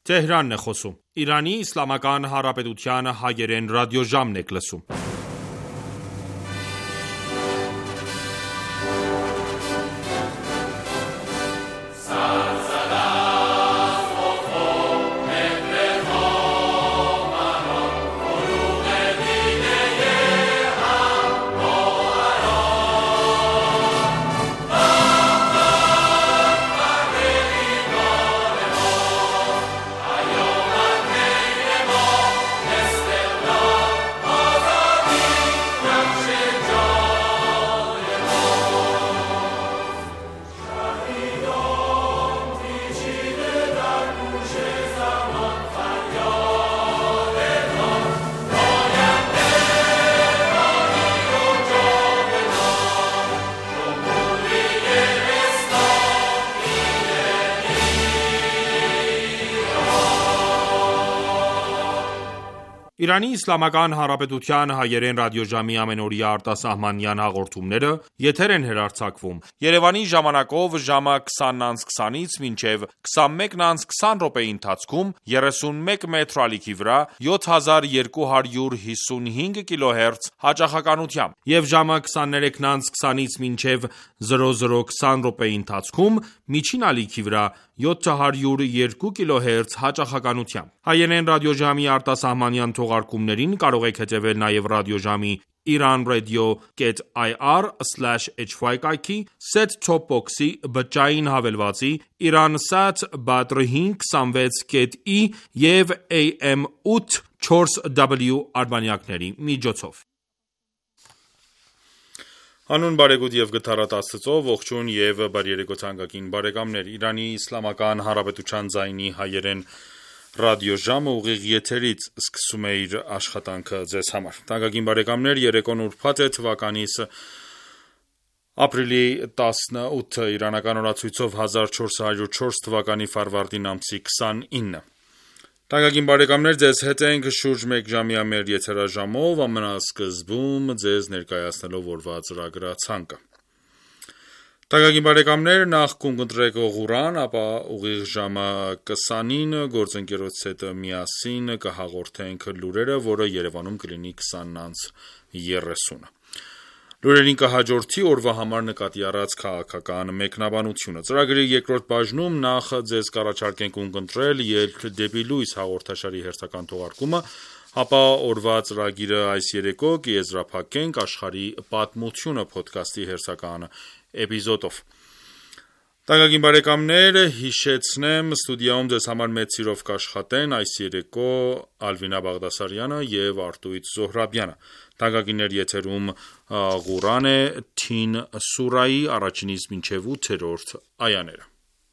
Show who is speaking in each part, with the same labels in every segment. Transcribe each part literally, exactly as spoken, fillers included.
Speaker 1: Թեհրանն է խոսում։ Իրանի Իսլամական Հանրապետության հայերեն ռադիոժամն եք լսում։ Իրանի Իսլամական Հանրապետության հայերեն ռադիոժամի ամենօրյա արտասահմանյան հաղորդումները եթեր են հեռարձակվում Երևանի ժամանակով ժամը քսանից քսանից մինչև քսանմեկը քսան րոպեի ընթացքում երեսունմեկ մետր ալիքի վրա յոթ հազար երկու հարյուր հիսունհինգ կիլոհերց հաճախականությամբ եւ ժամը քսաներեքը քսանից մինչև զրո զրո քսան րոպեի ընթացքում միջին ալիքի վրա յոթ հարյուր երկու կիլոհերց հաճախականությամբ։ Հայերեն ռադիոժամի արտասահմանյան թողարկումներին կարող եք հետևել նաև ռադիոժամի iranradio.ir slash hy կայքի, set-top box-ի բջջային հավելվածի, Iransat Badr հինգ հիսունվեց ի և A M ութ չորս W արբանյակների միջոցով։ Հանուն բարեգութ եւ գթառատ Աստծո, ողջույն եւ բարերեկո թանկագին բարեկամներ, Իրանի Իսլամական Հանրապետության ձայնի հայերեն ռադիոժամը ուղիղ եթերից սկսում է իր աշխատանքը ձեզ համար։ Թանկագին բարեկամներ, երեկոն ուրբաթ է, թվականիս ապրիլի տասնութը, իրանական օրացույցով հազար չորս հարյուր չորս թվականի ֆարվարդին ամսի քսանինը։ Թանկագին բարեկամներ, ձեզ հետ ենք շուրջ մեկ ժամյա մեր եթերաժամով, ամենասկզբում ձեզ ներկայացնելով օրվա ծրագրացանկը։ Թանկագին բարեկամներ, նախ կընտրեք Ղուրան, ապա ուղիղ ժամը քսանին գործընկերոջ հետ միասին կհաղորդենք լուրերը, որը Երևանում կլինի քսանից երեսունը։ Լուրերին կհաջորդի օրվա համար նկատի առած քաղաքական մեկնաբանությունը։ Ծրագրի երկրորդ բաժնում նախ ձեզ կառաջարկենք ունկնդրել «Ելք դեպի լույս» հաղորդաշարի հերթական թողարկումը, ապա օրվա ծրագիրը այս երեկո կեզրափակենք աշխարհի պատմությունը փոդքասթի հերթական էպիզոդով։ Թանկագին բարեկամներ, հիշեցնեմ, ստուդիայում ձեզ համար մեծ սիրով կաշխատեն այս երեկո Ալվինա Բաղդասարյանը եւ Արտույտ Զոհրաբյանը։ Թանկագիններ, եթերում Ղուրան է, Թին սուրայի առաջինից մինչև ութերորդ այաները։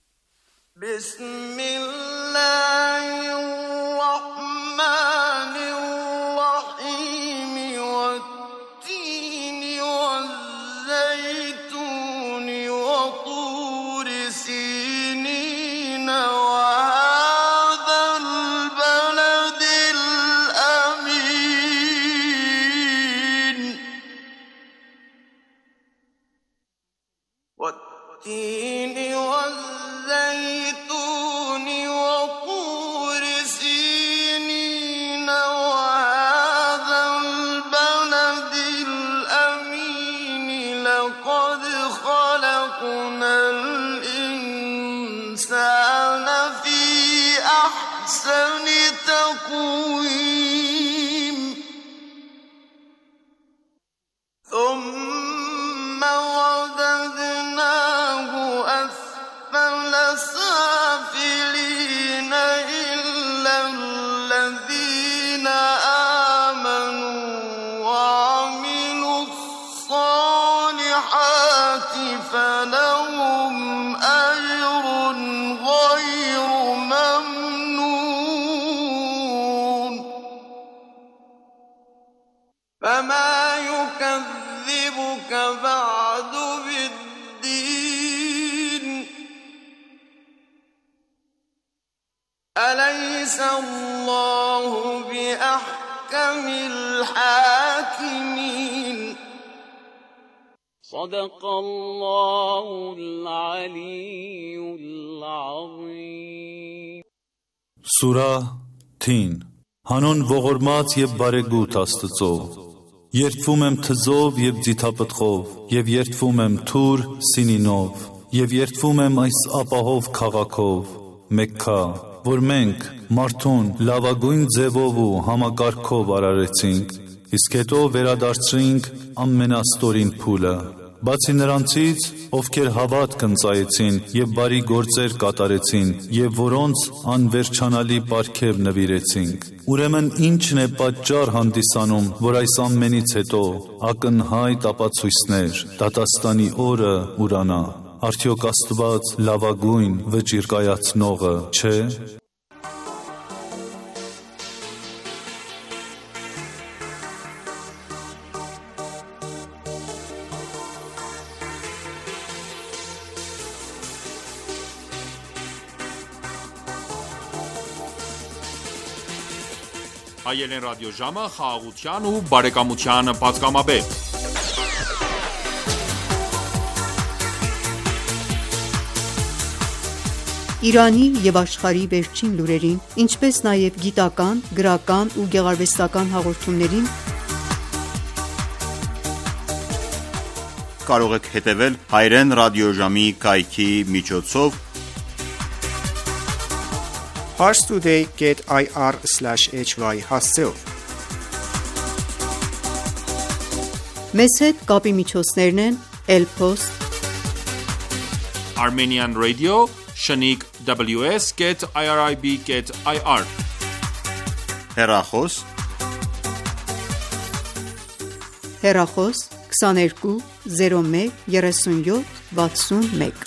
Speaker 2: صدق الله العلي العظيم
Speaker 3: Սուրա Թին Հանուն ողորմած և բարեգութ Աստծո Երդվում եմ թզով և ձիթապտղով և երդվում եմ թուր սինինով և երդվում եմ այս ապահով քաղաքով Մեքքա, որ մենք մարդուն լավագույն ձևով ու համակարգով արարեցինք, իսկ հետո վերադարձրինք ամենաստորին փուլը, բացի նրանցից, ովքեր հավատք ընծայեցին և բարի գործեր կատարեցին և որոնց անվերջանալի պարգև նվիրեցինք։ Ուրեմն ի՞նչն է պատճառ հանդիսանում, որ այս ամենից հետո ակնհայտ ապացույցներ դատաստանի օրը ուրանա։ Արդյոք Աստված լավագույն վճիռ-կայացնողը չէ՞։
Speaker 1: Հայել են ռադիոժամը խաղաղության ու բարեկամության պատգամաբեր։
Speaker 4: Իրանի և աշխարհի վերջին լուրերին, ինչպես նաև գիտական, գրական ու գեղարվեստական հաղորդումներին
Speaker 5: կարող եք հետևել Հայրեն ռադիոժամի կայքի միջոցով
Speaker 6: parstoday dot i r slash h y հասցեով։
Speaker 4: Մեզ հետ կապի միջոցներն են Elpost,
Speaker 1: Armenian Radio, Shaniq W S dot I R I B dot I R
Speaker 5: Հեռախոս
Speaker 4: հեռախոս քսաներկու զիրո մեկ երեսունյոթ վաթսունմեկ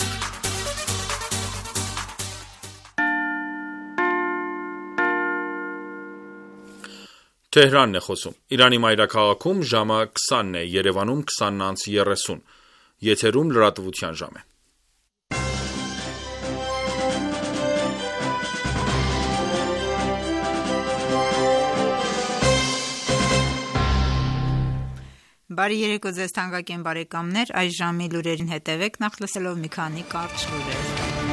Speaker 1: Թեհրանն է խոսում։ Իրանի մայրաքաղաքում ժամը քսանն է, Երևանում քսանն անց երեսուն։ Եթերում լրատվության ժամ է։
Speaker 7: Բարի երեկո ձեզ թանկագին բարեկամներ, այս ժամի լուրերին հետևեք, նախ լսելով մի քանի կարճ լուրեր։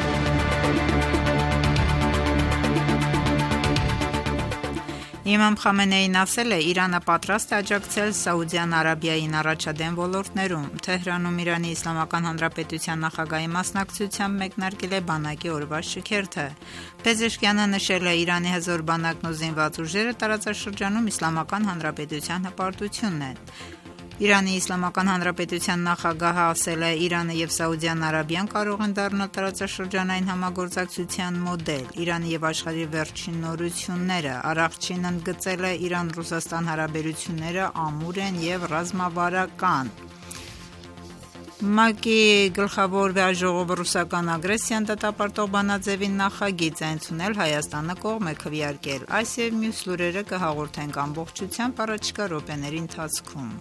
Speaker 7: Իմամ Խամենեին ասել է, Իրանը պատրաստ է աջակցել Սաուդյան Արաբիային առաջադեմ ոլորտներում։ Թեհրանում Իրանի Իսլամական Հանրապետության նախագահի մասնակցությամբ մեկնարկել է բանակի օրվա շքերթը։ Փեզեշքյանը նշել է, Իրանի հզոր բանակն ու զինված ուժերը տարածաշրջանում Իսլամական Հանրապետության հպարտությունն են։ Իրանի Իսլամական Հանրապետության նախագահը ասել է, Իրանը և Սաուդյան Արաբիան կարող են դառնալ տարածաշրջանային համագործակցության մոդել։ Իրանի և աշխարհի վերջին նորությունները, առողջին ընդգծել է, Իրան-Ռուսաստան հարաբերությունները ամուր են և ռազմավարական։ ՄԱԿ-ի գլխավոր վեաժողովը ռուսական ագրեսիան դատապարտող բանաձևին նախագիծ է ընդունել, Հայաստանը կողմ է քվեարկել։ Այս և մյուս լուրերը կհաղորդենք ամբողջությամբ առաջիկա րոպեների ընթացքում։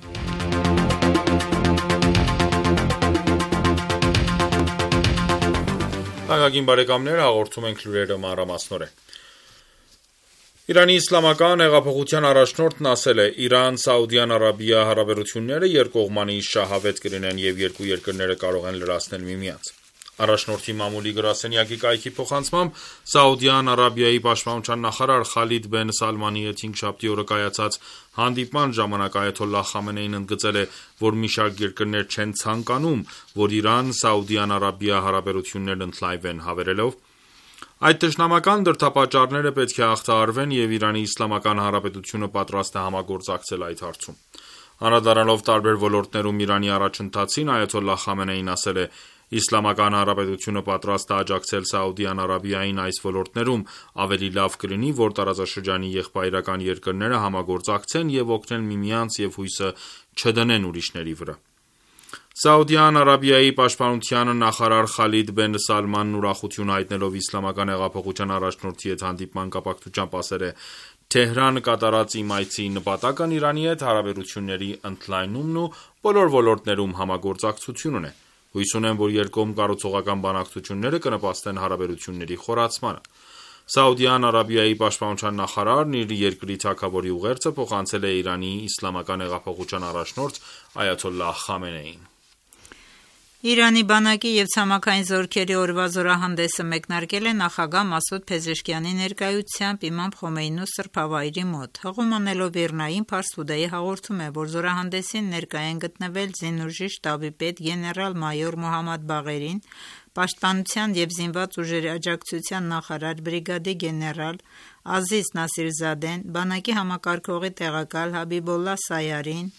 Speaker 1: Թանկագին բարեկամներ, հաղորդում ենք լուրերը մանրամասնորեն։ Իրանի Իսլամական հեղափոխության առաջնորդն ասել է, Իրան-Սաուդյան Արաբիա հարաբերությունները երկկողմանի շահավետ կլինեն և երկու երկրները կարող են լրացնել միմյանց։ Առաջնորդի մամուլի գրասենյակի կայքի փոխանցմամբ Սաուդյան Արաբիայի պաշտպանության նախարար Խալիդ բեն Սալմանի հետ հինգշաբթի օրը կայացած հանդիպման ժամանակ այաթոլլահ Խամենեին ընդգծել է, որ մի շարք երկրներ չեն ցանկանում, որ Իրան-Սաուդյան Արաբիա հարաբերություններն ընդլայնվեն, հավելելով. Այդ թշնամական դրդապատճառները պետք է հաղթահարվեն և Իրանի Իսլամական Հանրապետությունը պատրաստ է համագործակցել այդ հարցում։ Անդրադառնալով տարբեր ոլորտներում Իրանի առաջընթացին, այաթոլլահ Խամենեին ասել է. Իսլամական Հանրապետությունը պատրաստ է աջակցել Սաուդյան Արաբիային այս ոլորտներում, ավելի լավ կլինի, որ տարածաշրջանի եղբայրական երկրները համագործակցեն և օգնեն միմյանց և հույսը չդնեն ուրիշների վրա։ Սաուդյան Արաբիայի պաշտպանության նախարար Խալիդ բեն Սալմանն ուրախություն հայտնելով Իսլամական հեղափոխության առաջնորդի հետ հանդիպման կապակցությամբ ասել է. Թեհրան կատարած իմ այցի նպատակն Իրանի հետ հարաբերությունների ընդլայնումն ու բոլոր ոլորտներում համագործակցությունն է։ Հույս ունեմ, որ երկկողմ կառուցողական բանակցությունները կնպաստեն հարաբերությունների խորացմանը։ Սաուդյան Արաբիայի պաշտպանության նախարարն իր երկրի թագավորի ուղերձը փոխանցել է Իրանի Իսլամական հեղափոխության առաջնորդ այաթոլլահ Խամենեիին։
Speaker 7: Իրանի բանակի եւ ցամաքային զորքերի օրվա զորահանդեսը մեկնարկել է նախագահ Մասուդ Փեզեշքյանի ներկայությամբ Իմամ Խոմեյնու սրբավայրի մոտ։ Հղում անելով Իրնային Փարս Տուդեյի հաղորդում է, որ զորահանդեսին ներկայ են գտնվել Զինուժի շտաբի պետ գեներալ-մայոր Մոհամմադ Բաղերին, Պաշտպանության եւ զինված ուժերի աջակցության նախարար բրիգադի գեներալ Ազիզ Նասիրզադեն, բանակի համակարգողի տեղակալ Հաբիբոլլա Սայարին,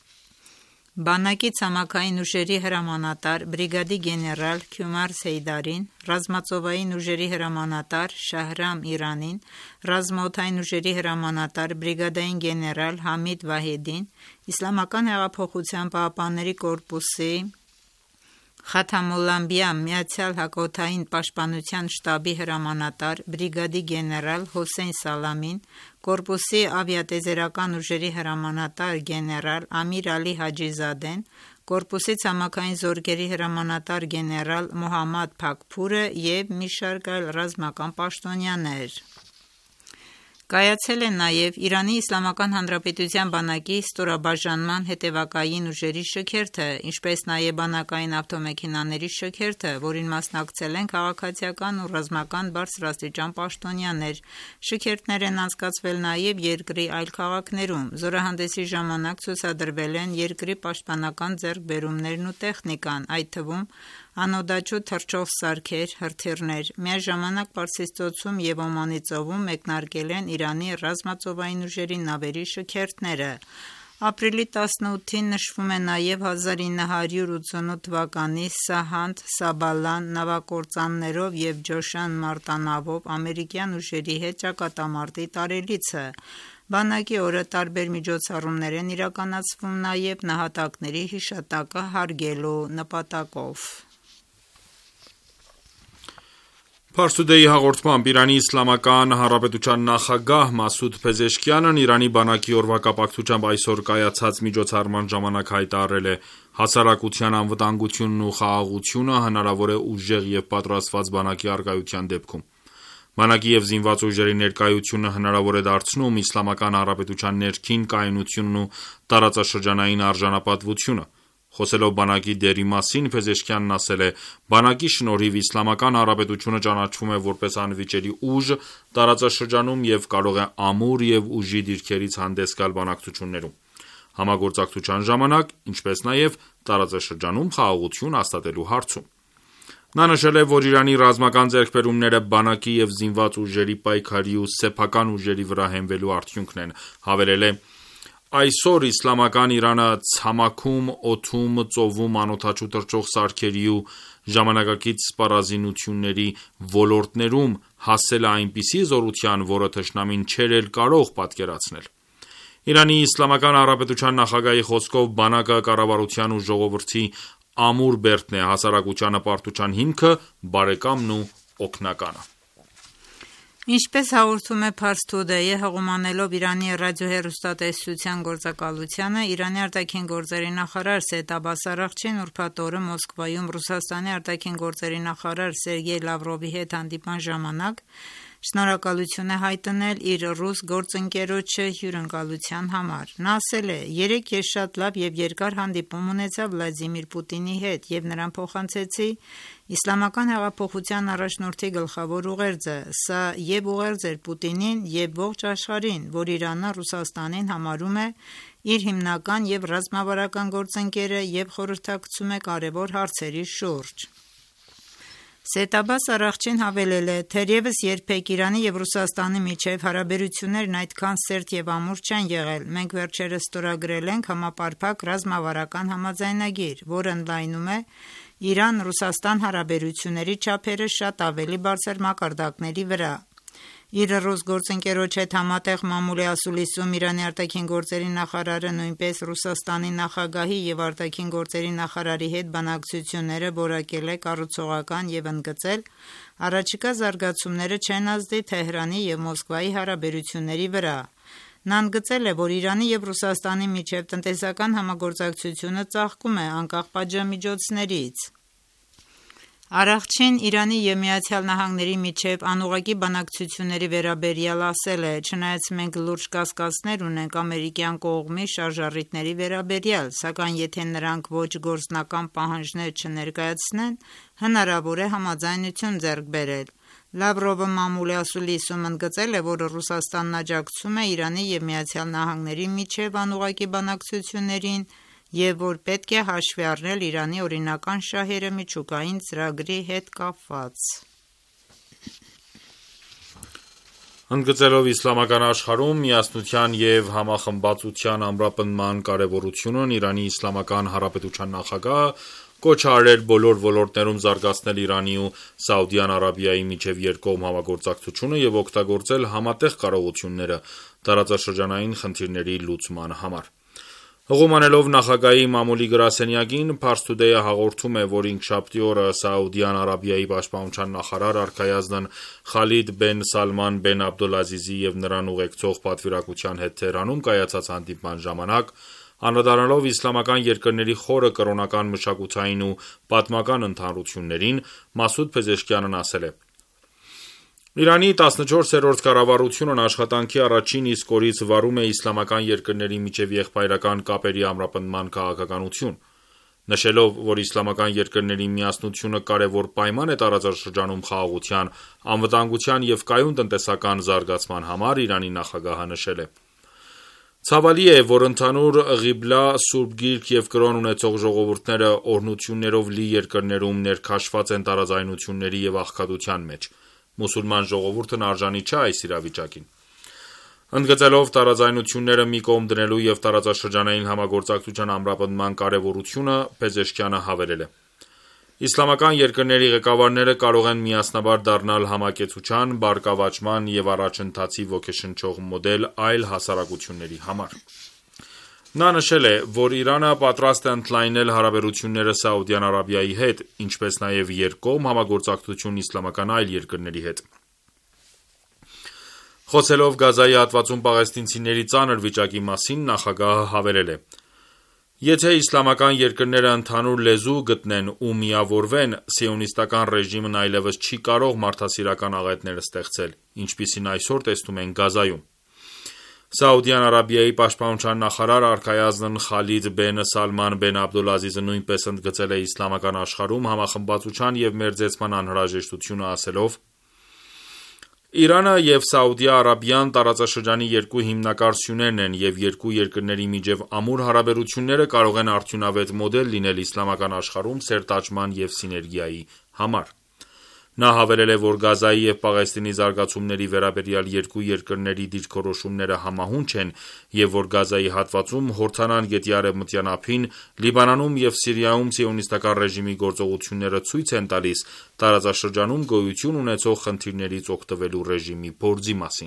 Speaker 7: բանակի ցամաքային ուժերի հրամանատար բրիգադի գեներալ Քյումար Սեյդարին, ռազմածովային ուժերի հրամանատար Շահրամ Իրանին, ռազմաօդային ուժերի հրամանատար բրիգադային գեներալ Համիդ Վահեդին, Իսլամական հեղափոխության պահապանների կորպուսի Խաթամոլլամբիա միացյալ հակաօդային պաշտպանության շտաբի հրամանատար բրիգադի գեներալ Հոսեյն Սալամին, կորպուսի ավիատեզերական ուժերի հրամանատար գեներալ Ամիր Ալի Հաջիզադեն, կորպուսի ցամաքային զորքերի հրամանատար գեներալ Մոհամմադ Փաքփուրը եւ մի շարք այլ ռազմական պաշտոնյաներ։ Կայացել է նաև Իրանի Իսլամական Հանրապետության բանակի ստորաբաժանման հետևակային ուժերի շքերթը, ինչպես նաև բանակային ավտոմեքենաների շքերթը, որին մասնակցել են քաղաքացիական ու ռազմական բարձրաստիճան պաշտոնյաներ։ Շքերթներ են անցկացվել նաև երկրի այլ քաղաքներում։ Զորահանդեսի ժամանակ ցուցադրվել են երկրի պաշտպանական ձեռքբերումներն ու տեխնիկան, այդ թվում անօդաչու թռչող սարքեր, հրթիռներ։ Միաժամանակ Պարսից ծոցում եւ Օմանի ծովում մեկնարկել են Իրանի ռազմածովային ուժերի նավերի շքերթները։ Ապրիլի տասնութին նշվում է նաև հազար ինը հարյուր ութսունութ թվականի Սահանդ Սաբալան նավակործաններով եւ Ջոշան մարտանավով ամերիկյան ուժերի հետ ճակատամարտի տարելիցը։ Բանակի օրը տարբեր միջոցառումներ են իրականացվում նաև նահատակների հիշատակը հարգելու նպատակով։
Speaker 1: Փարս Տուդեյի հաղորդմամբ Իրանի Իսլամական Հանրապետության նախագահ Մասուդ Փեզեշքյանն Իրանի բանակի օրվա կապակցությամբ այսօր կայացած միջոցառման ժամանակ հայտարարել է. «Հասարակության անվտանգությունն ու խաղաղությունը հնարավոր է ուժեղ եւ պատրաստված բանակի առկայության դեպքում։ Բանակի եւ զինված ուժերի ներկայությունը հնարավոր է դարձնում Իսլամական Հանրապետության ներքին կայունությունն ու տարածաշրջանային արժանապատվությունը»։ Խոսելով բանակի դերի մասին, Փեզեշքյանն ասել է. «Բանակի շնորհիվ Իսլամական Հանրապետությունը ճանաչվում է որպես անվիճելի ուժ տարածաշրջանում եւ կարող է ամուր եւ ուժի դիրքերից հանդես գալ բանակցություններում, համագործակցության ժամանակ, ինչպես նաեւ տարածաշրջանում խաղաղություն հաստատելու հարցում»։ Նա նշել է, որ Իրանի ռազմական ձեռքբերումները բանակի եւ զինված ուժերի պայքարի ու սեփական ուժերի վրա հենվելու արդյունքն են։ Հավելել է. «Այսօր Իսլամական Իրանը ցամաքում, օդում, ծովում անօդաչու թռչող սարքերի ու ժամանակակից սպառազինությունների ոլորտներում հասել է այնպիսի զորության, որը թշնամին չէր էլ կարող պատկերացնել»։ Իրանի Իսլամական Հանրապետության նախագահի խոսքով բանակը կառավարության ու ժողովրդի ամուր բերդն է, հասարակության հպարտության հիմքը բարեկամն ու օգնականը։
Speaker 7: Ինչպես հաղորդում է Փարս Տուդեյը, հղումանելով Իրանի ռադիոհեռուստատեսության գործակալությանը, Իրանի արտաքին գործերի նախարար Սեյեդ Աբբաս Արաղչին ուրբաթ օրը Մոսկվայում Ռուսաստանի արտաքին գործերի նախարար Սերգեյ Լավրովի հետ հանդիպման ժամանակ շնորհակալություն է հայտնել իր ռուս գործընկերոջը հյուրընկալության համար։ Նա ասել է. «Երեկ ես շատ լավ եւ երկար հանդիպում ունեցա Վլադիմիր Պուտինի հետ եւ նրան փոխանցեցի Իսլամական հեղափոխության առաջնորդի գլխավոր ուղերձը։ Սա եւ ուղերձ էր Պուտինին եւ ողջ աշխարհին, որ Իրանը Ռուսաստանին համարում է իր հիմնական եւ ռազմավարական գործընկերը եւ խորհրդակցում է կարեւոր հարցերի շուրջ»։ Սեյեդ Աբբաս Արաղչին հավելել է. «Թերևս երբեք Իրանի եւ Ռուսաստանի միջեւ հարաբերություններն այդքան սերտ եւ ամուր չեն եղել։ Մենք վերջերս ստորագրել ենք համապարփակ ռազմավարական համաձայնագիր, որը ընդլայնում է Իրան-Ռուսաստան հարաբերությունների չափերը շատ ավելի բարձր մակարդակների վրա»։ Իր ռուս գործընկերոջ հետ համատեղ մամուլի ասուլիսում Իրանի արտաքին գործերի նախարարը նույնպես Ռուսաստանի նախագահի եւ արտաքին գործերի նախարարի հետ բանակցությունները որակել է կառուցողական եւ ընդգծել առաջիկա զարգացումները չեն ազդի Թեհրանի եւ Մոսկվայի հարաբերությունների վրա։ Նա ընդգծել է, որ Իրանի եւ Ռուսաստանի միջեւ տնտեսական համագործակցությունը ծաղկում է անկախ պատժամիջոցներից։ Արարչին Իրանի և Միացյալ Նահանգների միջև անուղղակի բանակցությունների վերաբերյալ ասել է. «Չնայած մենք լուրջ կասկածներ ունենք ամերիկյան կողմի շարժառիթների վերաբերյալ, սակայն եթե նրանք ոչ գործնական պահանջներ չներկայացնեն, հնարավոր է համաձայնություն ձեռք բերել»։ Լավրովը մամուլի ասուլիսում ընդգծել է, որ Ռուսաստանն աջակցում է Իրանի և Միացյալ Նահանգների միջև անուղղակի բանակցություններին և որ պետք է հաշվի առնել Իրանի օրինական շահերը միջուկային ծրագրի հետ կապված։
Speaker 1: Ընդգծելով իսլամական աշխարհում միասնության և համախմբվածության ամրապնդման կարևորությունն, Իրանի Իսլամական Հանրապետության նախագահը կոչ է արել բոլոր ոլորտներում զարգացնել Իրանի ու Սաուդյան Արաբիայի միջև երկկողմ համագործակցությունը և օգտագործել համատեղ կարողությունները տարածաշրջանային խնդիրների լուծման համար։ Հղում անելով նախագահի մամուլի գրասենյակին, Pars Today-ը հաղորդում է, որ ինքշաբթի օրը Սաուդյան Արաբիայի պաշտպանության նախարար Արքայազն Խալիդ բեն Սալման բեն Աբդոլազիզի և նրան ուղեկցող պատվիրակության հետ Թեհրանում կայացած հանդիպման ժամանակ, անդրադառնալով իսլամական երկրների խորը կրոնական, մշակութային ու պատմական ընդհանրություններին, Մասուդ Փեզեշքյանն ասել է. «Իրանի տասնչորսերորդ կառավարությունն աշխատանքի առաջին իսկ օրից վարում է իսլամական երկրների միջև եղբայրական կապերի ամրապնդման քաղաքականություն։ Նշելով, որ իսլամական երկրների միասնությունը կարևոր պայման է տարածաշրջանում խաղաղության, անվտանգության և կայուն տնտեսական զարգացման համար, Իրանի նախագահը նշել է. «Ցավալի է, որ ընդհանուր ղիբլա, սուրբ գիրք և կրոն ունեցող ժողովուրդները օրհնություններով լի երկրներում ներքաշված են տարաձայնությունների և աղքատության մեջ։ Մուսուլման ժողովուրդն արժանի չէ այս իրավիճակին»։ Ընդգծելով տարաձայնությունները մի կողմ դնելու և տարածաշրջանային համագործակցության ամրապնդման կարևորությունը, Փեզեշքյանը հավելել է. «Իսլամական երկրների ղեկավարները կարող են միասնաբար դառնալ համակեցության, բարգավաճման և առաջընթացի ոգեշնչող մոդել այլ հասարակությունների համար»։ Նա նշել է, որ Իրանը պատրաստ է ընդլայնել հարաբերությունները Սաուդյան Արաբիայի հետ, ինչպես նաև երկկողմ համագործակցություն իսլամական այլ երկրների հետ։ Խոսելով Գազայի հատվածում պաղեստինցիների ծանր վիճակի մասին, նախագահը հավելել է. «Եթե իսլամական երկրները ընդհանուր լեզու գտնեն ու միավորվեն, սիոնիստական ռեժիմն այլևս չի կարող մարդասիրական աղետներ ստեղծել, ինչպիսին այսօր տեսնում ենք Գազայում»։ Սաուդյան Արաբիայի պաշտպանության նախարար Արքայազն Խալիդ բեն Սալման բեն Աբդոլազիզը նույնպես ընդգծել է իսլամական աշխարհում համախմբվածության և մերձեցման անհրաժեշտությունը, ասելով. «Իրանը և Սաուդյան Արաբիան տարածաշրջանի երկու հիմնակար սյուներն են և երկու երկրների միջև ամուր հարաբերությունները կարող են արդյունավետ մոդել լինել իսլամական աշխարհում սերտաճման և սիներգիայի համար»։ Նա հավելել է, որ Գազայի և Պաղեստինի զարգացումների վերաբերյալ երկու երկրների դիրքորոշումները համահունչ են և որ Գազայի հատվածում, Հորդանան գետի արևմտյան ափին, Լիբանանում և Սիրիայում սիոնիստական ռեժիմի գործողությունները ցույց են տալիս տարածաշրջանում գոյություն ունեցող խնդիրներից օգտվելու ռեժիմի փորձի մասին։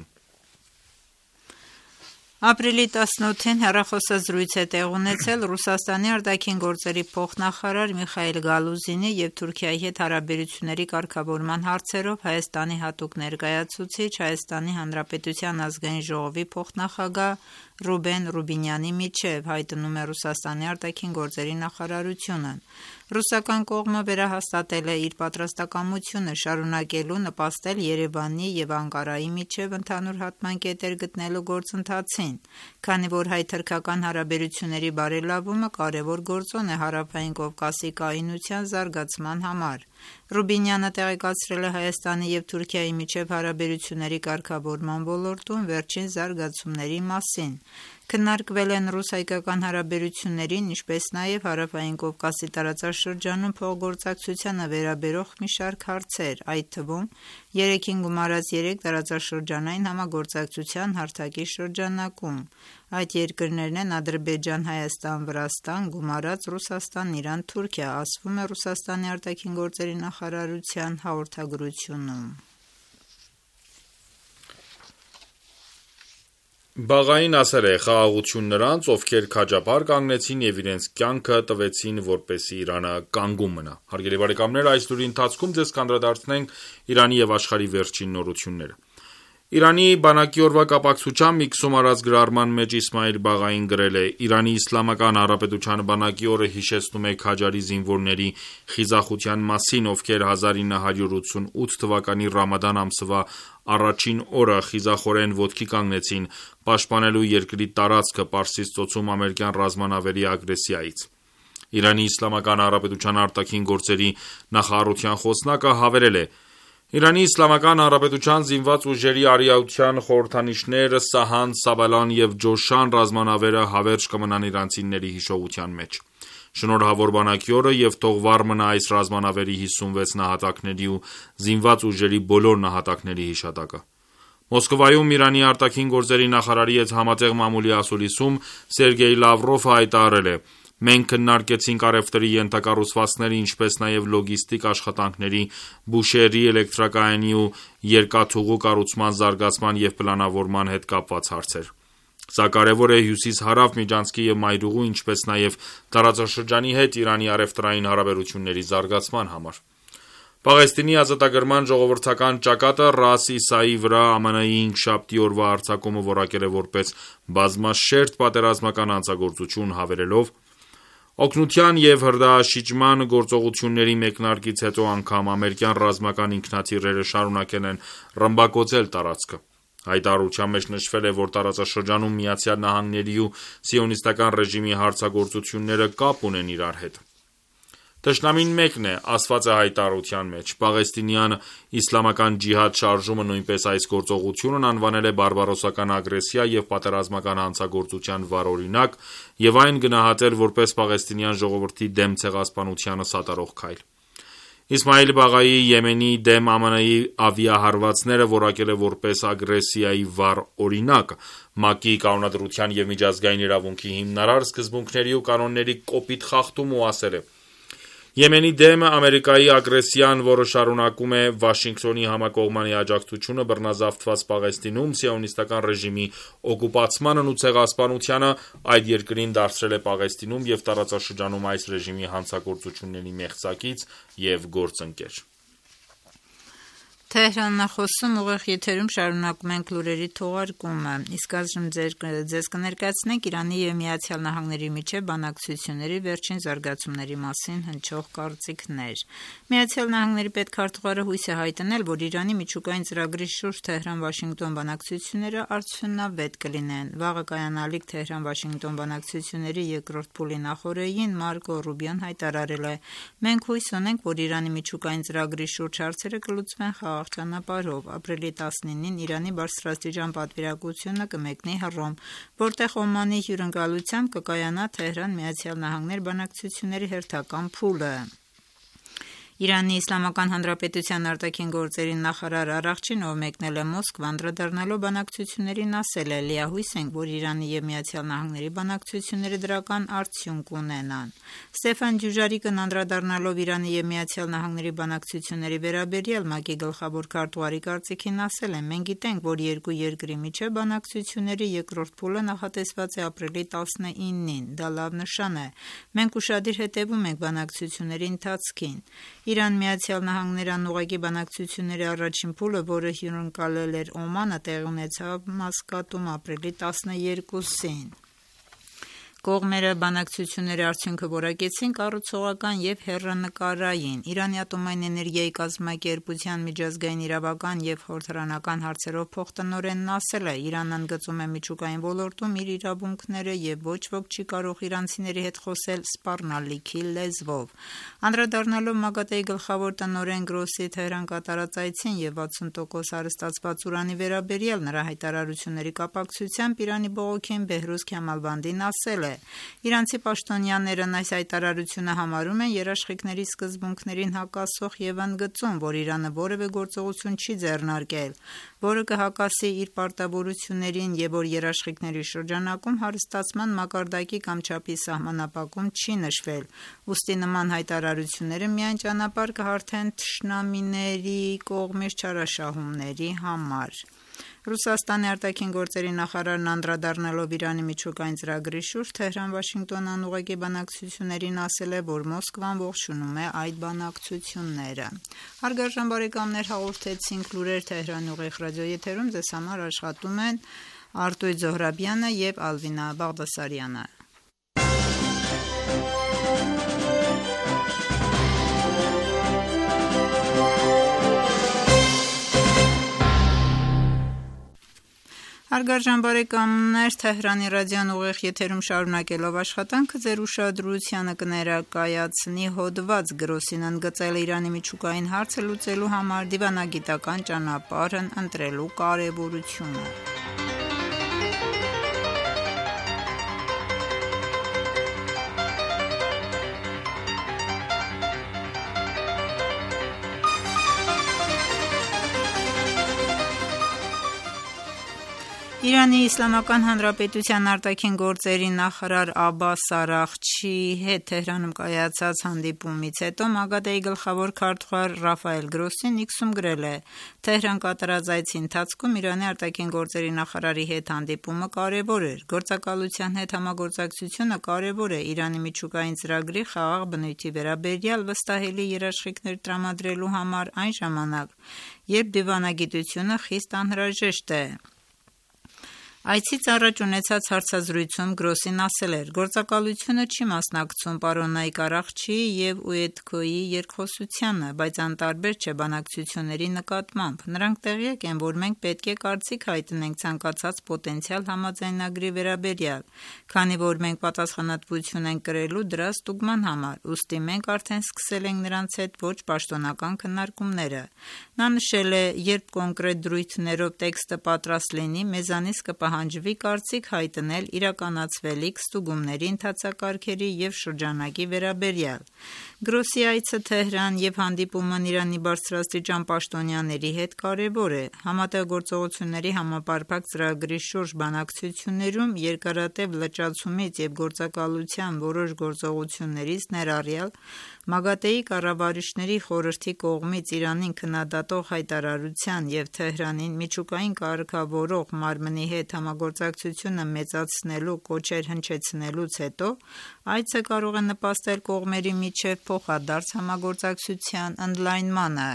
Speaker 7: Ապրիլի տասնօթին հեռախոսազրույց է տեղ ունեցել Ռուսաստանի արտաքին գործերի փոխնախարար Միխայիլ Գալուզինի և Թուրքիայի հետ հարաբերությունների կարգավորման հարցերով Հայաստանի հատուկ ներկայացուցիչ, Հայաստանի Հանրապետության ազգային ժողովի փոխնախագահ Ռուբեն Ռուբինյանի միջև, հայտնում է Ռուսաստանի արտաքին գործերի նախարարությունը։ Ռուսական կողմը վերահաստատել է իր պատրաստակամությունը շարունակելու նպաստել Երևանի և Անկարայի միջև ընդհանուր հատման կետեր գտնելու գործընթացին, քանի որ հայ-թուրքական հարաբերությունների բարելավումը կարևոր գործոն է Հարավային Կովկասի կայունության զարգացման համար։ Ռուբինյանը տեղեկացրել է Հայաստանի և Թուրքիայի միջև հարաբերությունների կարգավորման ոլորտում վերջին զարգացումների մասին։ Քննարկվել են ռուս-հայկական հարաբերություններին, ինչպես նաև Հարավային Կովկասի տարածաշրջանում փոխգործակցությանը վերաբերող մի շարք հարցեր, այդ թվում երեքին գումարած երեք տարածաշրջանային համագործակցության հարթակի շրջանակում։ Այդ երկրներն են Ադրբեջան, Հայաստան, Վրաստան, գումարած Ռուսաստան, Իրան, Թուրքիա, ասվում է Ռուսաստանի արտաքին գործերի նախարարության հաղորդագրությունում։
Speaker 1: Բաղային ասել է. «Խաղաղություն նրանց, ովքեր քաջապար կանգնեցին և իրենց կյանքը տվեցին, որպեսզի Իրանը կանգուն մնա»։ Հարգելի բարեկամներ, այս լուրի ընթացքում ձեզ կանդրադառնանք Իրանի և աշխարհի վերջին նորությունները։ Իրանի բանակի օրվա կապակցությամբ մի քսում արած գրառման մեջ Իսմայիլ Բաղային գրել է. «Իրանի Իսլամական Հանրապետության բանակի օրը հիշեցնում է Քաջարի զինվորների խիզախության մասին, ովքեր հազար ինը հարյուր ութսունութ թվականի Ռամադան ամսվա առաջին օրը խիզախորեն ոտքի կանգնեցին՝ պաշտպանելու երկրի տարածքը Պարսից ծոցում ամերիկյան ռազմանավերի ագրեսիայից»։ Իրանի Իսլամական Հանրապետության արտաքին գործերի նախարարության խոսնակը հավելել է. «Իրանի Իսլամական Հանրապետության զինված ուժերի արիայության խորհրդանիշներ Սահան, Սաբալան և Ջոշան ռազմանավերը հավերժ կմնան իրանցիների հիշողության մեջ։ Շնորհավոր բանակի օրը և թող վառ մնա այս ռազմանավերի հիսունվեց նահատակների ու զինված ուժերի բոլոր նահատակների հիշատակը»։ Մոսկվայում Իրանի արտաքին գործերի նախարարի հետ համատեղ մամուլի ասուլիսում Սերգեյ Լավրովը հայտարարել է. «Մենք քննարկեցինք առևտրի ենթակառուցվածքների, ինչպես նաև լոգիստիկ աշխատանքների, Բուշեհրի էլեկտրակայանի ու երկաթուղու կառուցման զարգացման և պլանավորման հետ կապված հարցեր։ Սա կարևոր է հյուսիս-հարավ միջանցքի և մայրուղու, ինչպես նաև տարածաշրջանի հետ Իրանի առևտրային հարաբերությունների զարգացման համար»։ Պաղեստինի ազատագրման ժողովրդական ճակատը Ռաաս Իսայի վրա ԱՄՆ-ի հինգշաբթի օրվա հարձակումը որակել է որպես բազմաշերտ պատերազմական հանցագործություն, հավելելով. «Օգնության և հրդեհաշիջման գործողությունների մեկնարկից հետո անգամ ամերիկյան ռազմական ինքնաթիռերը շարունակել են ռմբակոծել տարածքը»։ Հայտարարության մեջ նշվել է, որ տարածաշրջանում Միացյալ Նահանգների ու Սիոնիստական ռեժիմի հարձակողությունները կապ ունեն իրար հետ։ «Թշնամին մեկն է»,- ասված է հայտարարության մեջ։ Պաղեստինյան իսլամական ջիհադ շարժումը նույնպես այս գործողությունն անվանել է բարբարոսական ագրեսիա և պատերազմական հանցագործության վառ օրինակ և այն գնահատել որպես պաղեստինյան ժողովրդի դեմ ցեղասպանությանը սատարող քայլ։ Իսմայիլ Բաղայի Եմենի դեմ ԱՄՆ-ի ավիահարվածները որակել է որպես ագրեսիայի վառ օրինակ։ ՄԱԿ-ի կանոնադրության և միջազգային իրավունքի հիմնարար սկզբունքների ու կանոնների կոպիտ խախտում ու ասել է. «Եմենի դեմ Ամերիկայի ագրեսիան, որը շարունակում է Վաշինգտոնի համակողմանի աջակցությունը բռնազավթված Պաղեստինում Սիոնիստական ռեժիմի օկուպացմանն ու ցեղասպանությանը, այդ երկրին դարձրել է Պաղեստինում և տարածաշրջանում այս ռեժիմի հանցագործությունների մեղծակից և գործընկեր»։
Speaker 7: Թեհրանն է խոսում, ուղիղ եթերում շարունակում ենք լուրերի թողարկումը, իսկ այժմ ձեզ կներկայացնենք Իրանի և Միացյալ Նահանգների միջև բանակցությունների վերջին զարգացումների մասին հնչող կարծիքներ։ Միացյալ Նահանգների պետքարտուղարը հույս է հայտնել, որ Իրանի միջուկային ծրագրի շուրջ Թեհրան-Վաշինգտոն բանակցությունները արդյունավետ կլինեն։ Վաղը կայանալիք Թեհրան-Վաշինգտոն բանակցությունների երկրորդ փուլի նախօրեին Մարկո Ռուբիոն հայտարարել է. «Մենք հույս ունենք, որ Իրանի միջուկային ծրագրի շուրջ հարցերը կլուծվեն խաղաղ ճանապարհով։ Ապրիլի տասնինին Իրանի բարձրաստիճան պատվիրակությունը կմեկնի Հռոմ, որտեղ Օմանի հյուրընկալությամբ կկայանա Թեհրան-Միացյալ Նահանգներ բանակցությունների հերթական փուլը»։ Իրանի Իսլամական Հանրապետության արտաքին գործերի նախարար Արաղչին, ով մեկնել է Մոսկվա, անդրադառնալով բանակցություններին, ասել է. «Լիահույս ենք, որ Իրանի և Միացյալ Նահանգների բանակցությունները դրական արդյունք կունենան»։ Ստեֆան Դյուժարիկն անդրադառնալով Իրանի և Միացյալ Նահանգների բանակցությունների վերաբերյալ ՄԱԿ-ի գլխավոր քարտուղարի կարծիքին, ասել է. «Մենք գիտենք, որ երկու երկրի միջև բանակցությունների երկրորդ փուլը նախատեսված է ապրիլի տասնինին։ Դա լավ նշան է։ Մենք ուշադիր հետևում ենք բանակցությունների ընթացքին»։ Իրան-Միացյալ Նահանգներ անուղղակի բանակցությունների առաջին փուլը, որը հյուրընկալել էր Օմանը, տեղի ունեցավ Մասկատում ապրիլի տասներկուսին։ Կողմերը բանակցությունների արդյունքը որակեցին կառուցողական և հեռանկարային։ Իրանի ատոմային էներգիայի կազմակերպության միջազգային իրավական և խորհրդարանական հարցերով փոխտնօրենն ասել է. «Իրանն ընդգծում է միջուկային ոլորտում իր իրավունքները և ոչ ոք չի կարող իրանցիների հետ խոսել սպառնալիքի լեզվով»։ Անդրադառնալով ՄԱԳԱՏԷ-ի գլխավոր տնօրեն Գրոսի Թեհրան կատարած այցին և վաթսուն տոկոս հարստացված ուրանի վերաբերյալ նրա հայտարարությունների կապակցությամբ Իրանի բողոքին Բեհրուզ Քյամալվանդին ասել է. «Իրանցի պաշտոնյաներն այս հայտարարությունը համարում են երաշխիքների սկզբունքներին հակասող և ընդգծում, որ Իրանը որևէ գործողություն չի ձեռնարկել, որը կհակասի իր պարտավորություններին և որ երաշխիքների շրջանակում հարստացման մակարդակի կամ չափի սահմանափակում չի նշվել, ուստի նման հայտարարությունները միայն ճանապարհ կհարթեն թշնամիների կողմից չարաշահումների համար»։ Ռուսաստանի արտաքին գործերի նախարարն անդրադառնալով Իրանի միջուկային ծրագրի շուրջ Թեհրան-Վաշինգտոն անուղղակի բանակցություններին ասել է, որ Մոսկվան ողջունում է այդ բանակցությունները։ Հարգարժան բարեկամներ, հաղորդեցինք լուրեր Թեհրանի ուղիղ ռադիոեթերում, ձեզ համար աշխատում են Արտույտ Զոհրաբյանը եւ Ալվինա Բաղդասարյանը։ Հարգարժան բարեկամներ, Թեհրանի ռադիոն ուղիղ եթերում շարունակելով աշխատանքը ձեր ուշադրությանը կներկայացնի հոդված Գրոսին ընդգծել Իրանի միջուկային հարցը լուծելու համար դիվանագիտական ճանապարհն ընտրելու կարևորությունը։ Իրանի Իսլամական Հանրապետության արտաքին գործերի նախարար Աբբաս Արաղչիի հետ Թեհրանում կայացած հանդիպումից հետո ՄԱԳԱՏԷ-ի գլխավոր քարտուղար Ռաֆայել Գրոսին X-ում գրել է. Թեհրան կատարած այցի ընթացքում Իրանի արտաքին գործերի նախարարի հետ հանդիպումը կարևոր էր։ Գործակալության հետ համագործակցությունը կարևոր է Իրանի միջուկային ծրագրի խաղաղ բնույթի վերաբերյալ վստահելի երաշխիքներ տրամադրելու համար այն ժամանակ, երբ դիվանագիտությունը խիստ անհրաժեշտ է։ Այցից առաջ ունեցած հարցազրույցում Գրոսին ասել էր. «Գործակալությունը չի մասնակցում պարոնայք Արաղչիի և ՈՒԵՏՔՕ-ի երկխոսությանը, բայց անտարբեր չէ բանակցությունների նկատմամբ։ Նրանք տեղյակ են, որ մենք պետք է կարծիք հայտնենք ցանկացած պոտենցիալ համաձայնագրի վերաբերյալ, քանի որ մենք պատասխանատվություն ենք կրելու դրա ստուգման համար, ուստի մենք արդեն սկսել ենք նրանց հետ ոչ պաշտոնական քննարկումները»։ Նա նշել է. «Երբ կոնկրետ դրույթներով տեքստը պատրաստ լինի, մեզանից կպահանջվի կարծիք հայտնել իրականացվելիք ստուգումների ընթացակարգերի և շրջանակի վերաբերյալ»։ Գրոսի այցը Թեհրան և հանդիպումն Իրանի բարձրաստիճան պաշտոնյաների հետ կարևոր է։ Համատեղ գործողությունների համապարփակ ծրագրի շուրջ բանակցություններում երկարատև լճացումից և գործակալության որոշ գործողություններից, ներառյալ ՄԱԳԱՏԷ-ի կառավարիչների խորհրդի կողմից Իրանին քննադատող հայտարարության և Թեհրանին միջուկային կարգավորող մարմնի հետ համագործակցությունը մեծացնելու կոչեր հնչեցնելուց հետո այցը կարող է նպաստել կողմերի միջև փոխադարձ համագործակցության ընդլայնմանը։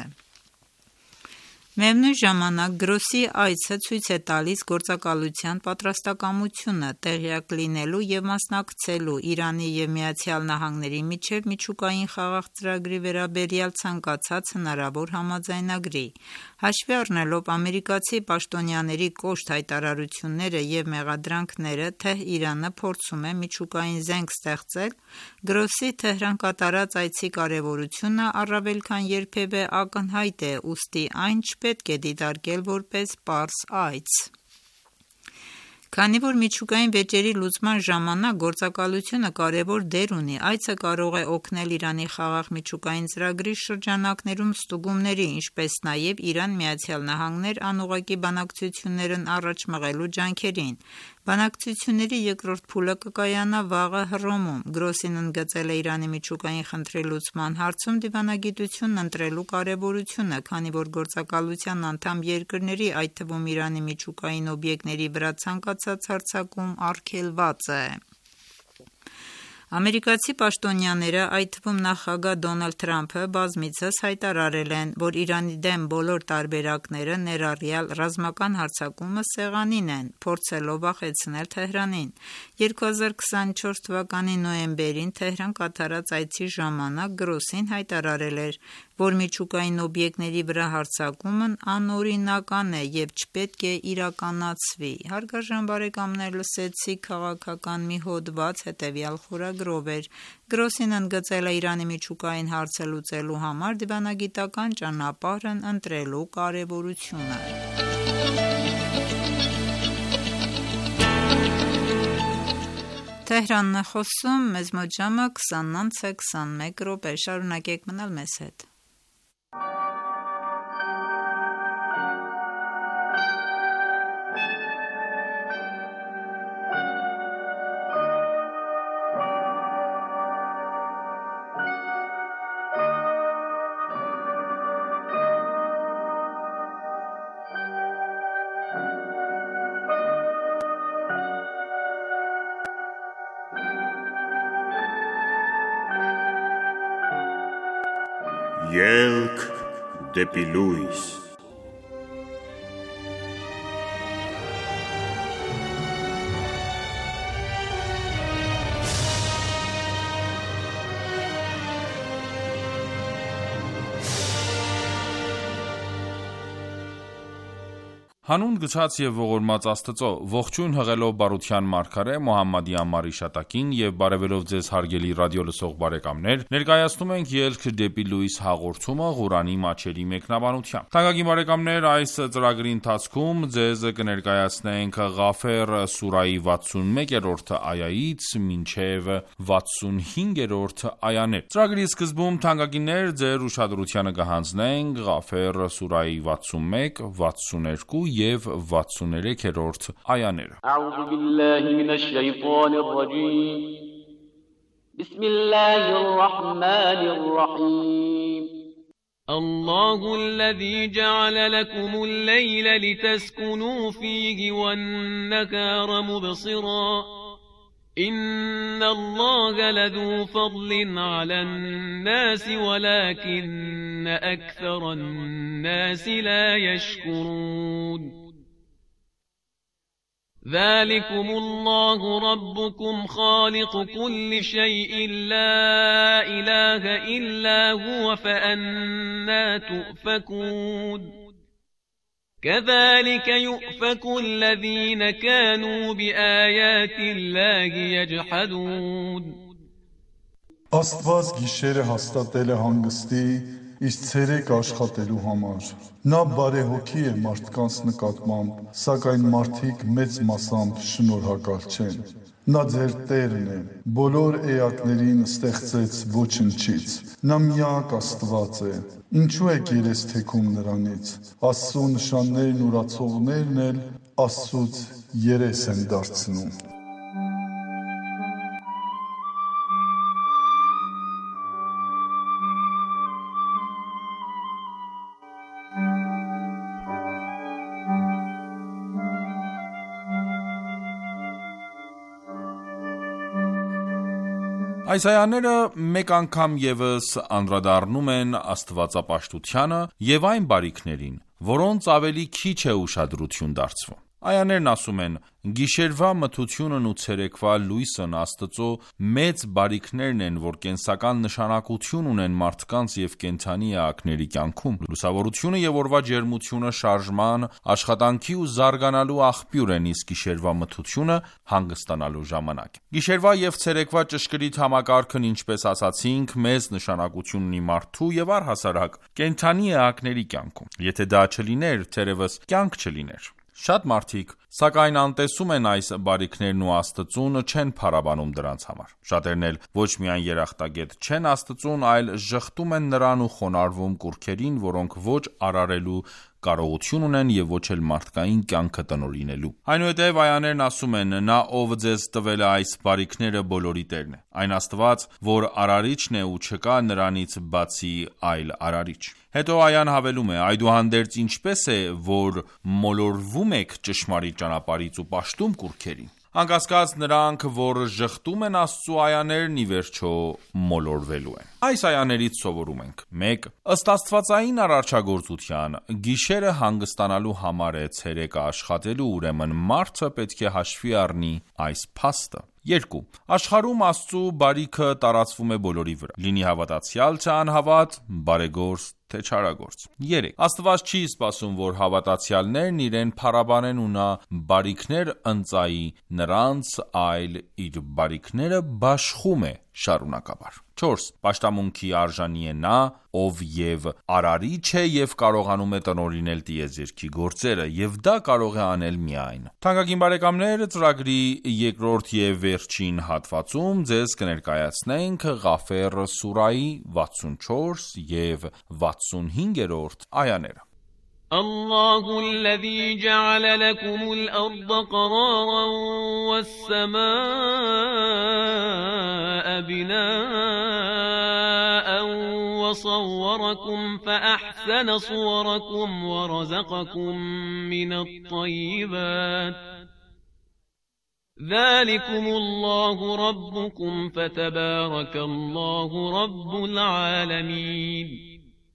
Speaker 7: Միևնույն ժամանակ Գրոսի այցը ցույց է տալիս գործակալության պատրաստակամությունը տեղյակ լինելու և մասնակցելու Իրանի և Միացյալ Նահանգների միջև միջուկային խաղաղ ծրագրի վերաբերյալ ցանկացած հնարավոր համաձայնագրի։ Հաշվի առնելով ամերիկացի պաշտոնյաների կոշտ հայտարարությունները և մեղադրանքները, թե Իրանը փորձում է միջուկային զենք ստեղծել, Գրոսի Թեհրան կատարած այցի կարևորությունը առավել քան երբևէ ակնհայտ է, ուստի այն չպետք է դիտարկել որպես պարզ այց։ Քանի որ միջուկային վեճերի լուծման ժամանակ գործակալությունը կարևոր դեր ունի, այցը կարող է օգնել Իրանի խաղաղ միջուկային ծրագրի շրջանակներում ստուգումների, ինչպես նաև Իրան-Միացյալ Նահանգներ անուղղակի բանակցություններն առաջ մղելու ջանքերին։ Բանակցությունների երկրորդ փուլը կկայանա վաղը Հռոմում։ Գրոսին ընդգծել է Իրանի միջուկային խնդրի լուծման հարցում դիվանագիտությունն ընտրելու կարևորությունը, քանի որ գործակալության անդամ երկրների, այդ թվում Իրանի միջուկային օբյեկտների վրա ցանկացած հարձակում արգելված է։ Ամերիկացի պաշտոնյաները, այդ թվում նախագահ Դոնալդ Թրամփը, բազմիցս հայտարարել են, որ Իրանի դեմ բոլոր տարբերակները, ներառյալ ռազմական հարձակումը, սեղանին են, փորձելով վախեցնել Թեհրանին։ երկու հազար քսանչորս թվականի նոյեմբերին Թեհրան կատարած այցի ժամանակ Գրոսին հայտարարել էր, որ միջուկային օբյեկտների վրա հարձակումն անօրինական է և չպետք է իրականացվի։ Հարգարժան բարեկամներ, լսեցիք քաղաքական մի հոդված, հետևյալ խորագրով էր. Գրոսին ընդգծել է Իրանի միջուկային հարցը լուծելու համար դիվանագիտական ճանապարհն ընտրելու կարևորությունը։ Թեհրանն է խոսում, մեզ մոտ ժամը քսանինը քսանմեկ րոպե, շարունակեք մնալ մեզ հետ։
Speaker 5: Ելք դեպի լույս։
Speaker 1: Հանուն գցած եւ ողորմած Աստծո, ողջույն հղելով բարության մարգարե Մոհամմադի անմար իշատակին եւ բարեւելով ձեզ հարգելի ռադիո լսող բարեկամներ, ներկայացնում ենք Ելք դեպի լույս հաղորդումը Ղուրանի մատչելի մեկնաբանությամբ։ Թանկագին բարեկամներ, այս ծրագրի ընթացքում ձեզ կներկայացնենք Ղաֆեր սուրայի վաթսունմեկերորդ այայից մինչև վաթսունհինգերորդ այաներ։ Ծրագրի սկզբում թանկագիններ ձեր ուշադրությանը կհանձնենք Ղաֆեր սուրայի վաթսունմեկ, վաթսուներկու եւ վաթսուներեքերորդ այաները։
Speaker 2: أعوذ بالله من الشيطان الرجيم بسم الله الرحمن الرحيم الله الذي جعل لكم الليل لتسكنوا فيه والنهار مبصرا إن الله لذو فضل على الناس ولكن أكثر الناس لا يشكرون ذلكم الله ربكم خالق كل شيء لا إله إلا هو فأنى تؤفكون كذلك يؤفك الذين كانوا بآيات الله يجحدون
Speaker 8: Աստված գիշերը հաստատել է հանգստի, իսկ ցերեկ աշխատելու համար։ Նա բարեհոգի է մարդկանց նկատմամբ, սակայն մարդիկ մեծ մասամբ շնորհակալ չեն։ Նա ձեր Տերն է, բոլոր էակներին ստեղծեց ոչնչից։ Նա միակ Աստված է։ Ինչու եք երես թեքում նրանից։ Աստծո նշաններն ուրացողներն էլ Աստծուց երես են դարձնում։
Speaker 1: Այս այաները մեկ անգամ ևս անդրադառնում են աստվածապաշտությանը եւ այն բարիքներին, որոնց ավելի քիչ է ուշադրություն դարձվում։ Այաներն ասում են. գիշերվա մթությունն ու ցերեկվա լույսն Աստծո մեծ բարիքներն են, որ կենսական նշանակություն ունեն մարդկանց եւ կենդանի էակների կյանքում։ Լուսավորությունը եւ օրվա ջերմությունը շարժման, աշխատանքի ու զարգանալու աղբյուր են, իսկ գիշերվա մթությունը հանգստանալու ժամանակ։ Գիշերվա եւ ցերեկվա ճշգրիտ համակարգն, ինչպես ասացինք, մեծ նշանակություն ունի մարդու եւ առհասարակ կենդանի էակների կյանքում։ Եթե դա չլիներ, թերևս կյանք չլիներ։ Շատ մարդիկ, սակայն անտեսում են այս բարիքներն ու Աստծուն, չեն փառաբանում դրանց համար։ Շատերն էլ ոչ միայն երախտագետ չեն Աստծուն, այլ ժխտում են նրան ու խոնարհվում կուռքերին, որոնք ոչ արարելու կարողություն ունեն եւ ոչ էլ մարդկային կյանքը տնօրինելու։ Այնուհետև այաներն ասում են. նա ով ձեզ տվել է այս բարիքները բոլորի Տերն է, այն Աստված, որ արարիչն է ու չկա նրանից բացի այլ արարիչ։ Հետո այան հավելում է. այդուհանդերձ ինչպես է, որ մոլորվում եք ճշմարիտ ճանապարհից ու պաշտում կուռքերին։ Անկասկած նրանք, որ ժխտում են Աստծո այաներն, ի վերջո մոլորվելու են։ Այս այաներից սովորում ենք. մեկ. Ըստ աստվածային արարչագործության, գիշերը հանգստանալու համար է, ցերեկը աշխատելու, ուրեմն մարդը պետք է հաշվի առնի այս փաստը։ երկու. Աշխարհում Աստծո բարիքը տարածվում է բոլորի վրա, լինի հավատացյալ թե անհավատ, բարեգործ թե չարագործ։ երեք. Աստված չի սպասում, որ հավատացյալներն իրեն փառաբանեն ու նա բարիքներ ընծայի նրանց, այլ իր բարիքները բաշխում է շարունակաբար։ չորս. Պաշտամունքի արժանի է նա, ով եւ արարիչ է եւ կարողանում է տնօրինել տիեզերքի գործերը, եւ դա կարող է անել միայն։ Թանկագին բարեկամներ, ծրագրի երկրորդ եւ վերջին հատվածում ձեզ կներկայացնենք Ղաֆեր սուրայի վաթսունչորս եւ վաթսունհինգերորդ այաները։
Speaker 2: الله الذي جعل لكم الأرض قرارا والسماء بناء وصوركم فأحسن صوركم ورزقكم من الطيبات ذلكم الله ربكم فتبارك الله رب العالمين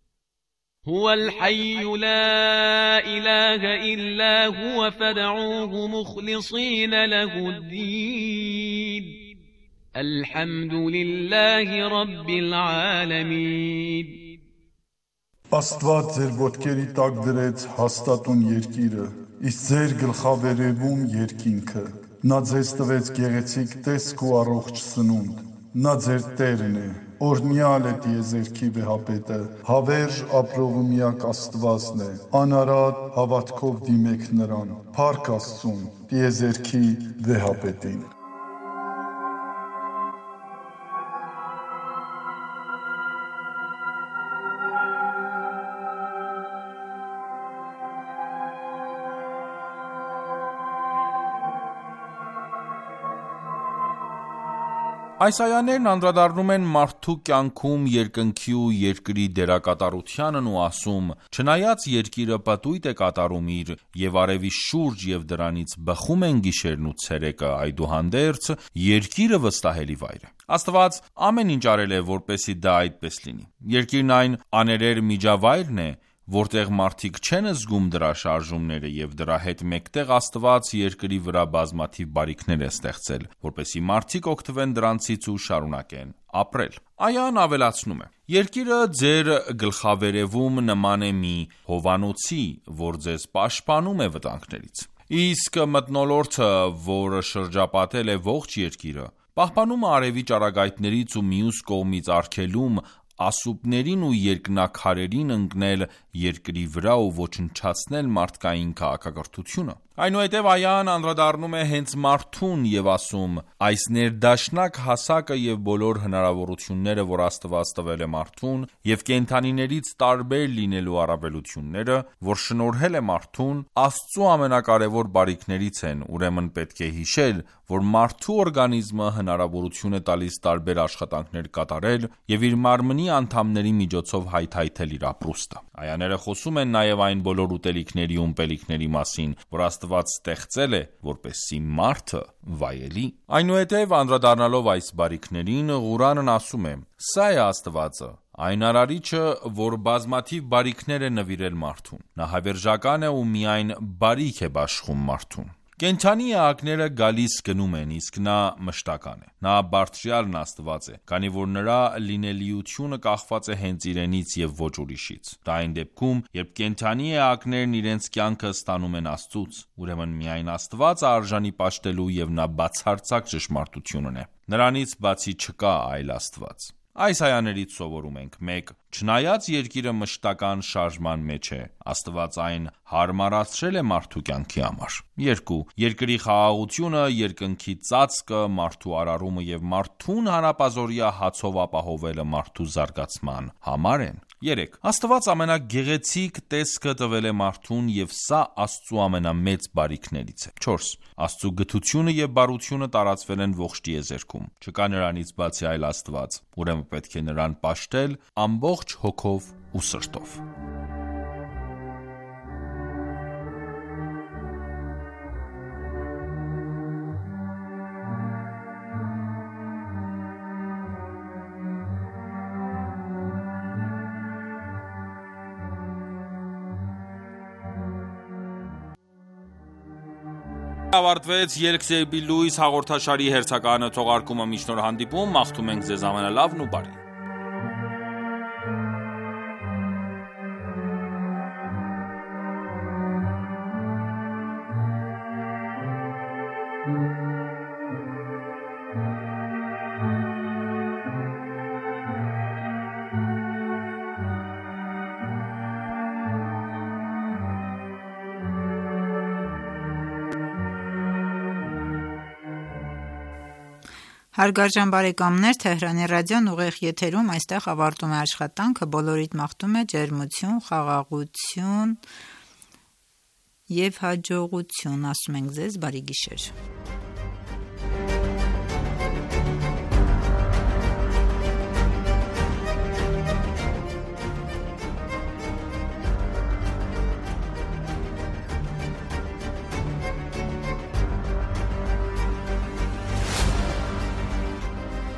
Speaker 2: هو الحي لا إله إلا هو فادعوه مخلصين له الدين الحمد لله رب العالمين
Speaker 8: Աստված ձեր ոտքերի տակ դրեց հաստատուն երկիրը, իսկ ձեր գլխավերևում երկինքը։ Նա ձեզ տվեց գեղեցիկ տեսք ու առողջ սնունդ։ Նա ձեր Տերն է, օրհնյալ է տիեզերքի վեհապետը, հավերժ ապրողը միակ Աստվածն է, անարատ հավատքով դիմեք նրան, փառք Աստծուն, տիեզերքի վեհապետին։
Speaker 1: Այս այաներն անդրադառնում են մարդու կյանքում երկնքի ու երկրի դերակատարությանն ու ասում. չնայած երկիրը պտույտ է կատարում իր եւ արևի շուրջ եւ դրանից բխում են գիշերն ու ցերեկը, այդուհանդերձ երկիրը վստահելի վայր է։ Աստված ամեն ինչ արել է, որպեսզի դա այդպես լինի։ Երկիրն այն աներեր միջավայրն է, որտեղ մարդիկ չեն զգում դրա շարժումները եւ դրա հետ մեկտեղ Աստված երկրի վրա բազմաթիվ բարիքներ է ստեղծել, որպեսզի մարդիկ օգտվեն դրանցից ու շարունակեն ապրել։ Այան ավելացնում է. Երկիրը ձեր գլխավերևում նման է մի հովանոցի, որ ձեզ պաշտպանում է վտանգներից։ Իսկ մթնոլորտը, որ շրջապատել է ողջ երկիրը, պահպանում է արևի ճառագայթներից ու մյուս կողմից արգելում ասուպներին ու երկնաքարերին ընկնել երկրի վրա ու ոչնչացնել մարդկային քաղաքակրթությունը։ Այնուհետև այան անդրադառնում է հենց մարդուն եւ ասում. այս ներդաշնակ հասակը եւ բոլոր հնարավորությունները, որ Աստված տվել է մարդուն, եւ կենդանիներից տարբեր լինելու առավելությունները, որ շնորհել է մարդուն, Աստծո ամենակարևոր բարիքներից են, ուրեմն պետք է հիշել, որ մարդու օրգանիզմը հնարավորություն է տալիս տարբեր աշխատանքներ կատարել եւ իր մարմնի անդամների միջոցով հայթայթել իր ապրուստը։ Այաները խոսում են նաեւ այն բոլոր ուտելիքների ու ըմպելիքների մասին, որ Աստված ստեղծել է, որպեսզի մարդը վայելի։ Այնուհետև անդրադառնալով այս բարիքներին, Ղուրանն ասում է. Սա է Աստվածը, այն արարիչը, որ բազմաթիվ բարիքներ է նվիրել մարդուն։ Նա հավերժական է ու միայն բարիք է բաշխում մարդուն։ Կենդանի էակները գալիս գնում են, իսկ նա մշտական է։ Նա բարձրյալն Աստված է, քանի որ նրա լինելիությունը կախված է հենց իրենից եւ ոչ ուրիշից։ Դա այն դեպքում, երբ կենդանի էակներն իրենց կյանքը ստանում են Աստծուց, ուրեմն միայն Աստված արժանի պաշտելու եւ նա բացարձակ ճշմարտությունն է։ Նրանից բացի չկա այլ Աստված։ Այս այաներից սովորում ենք. մեկ. Չնայած երկիրը մշտական շարժման մեջ է, Աստված այն հարմարացրել է մարդու կյանքի համար։ երկու. Երկրի խաղաղությունը, երկնքի ծածկը, մարդու արարումը եւ մարդուն հանապազորյա հացով ապահովելը մարդու զարգացման համար են։ երեք. Աստված ամենագեղեցիկ տեսքը տվել է մարդուն եւ սա Աստծո ամենամեծ բարիքներից է։ չորս. Աստծո գթությունը եւ բարությունը տարածվել են ողջ տիեզերքում։ Չկա նրանից բացի այլ Աստված, ուրեմն պետք է նրան պաշտել ամբողջ հոգով ու սրտով։ Ավարտվեց Ելք դեպի լույս հաղորդաշարի հերթականը թողարկումը, մինչ նոր հանդիպում, մաղթում ենք ձեզ ամենալավն ու բարին։
Speaker 7: Հարգարժան բարեկամներ, Թեհրանի ռադիոն ուղիղ եթերում այստեղ ավարտում է աշխատանքը, բոլորիդ մաղթում է ջերմություն, խաղաղություն եւ հաջողություն, ասում ենք ձեզ բարի գիշեր։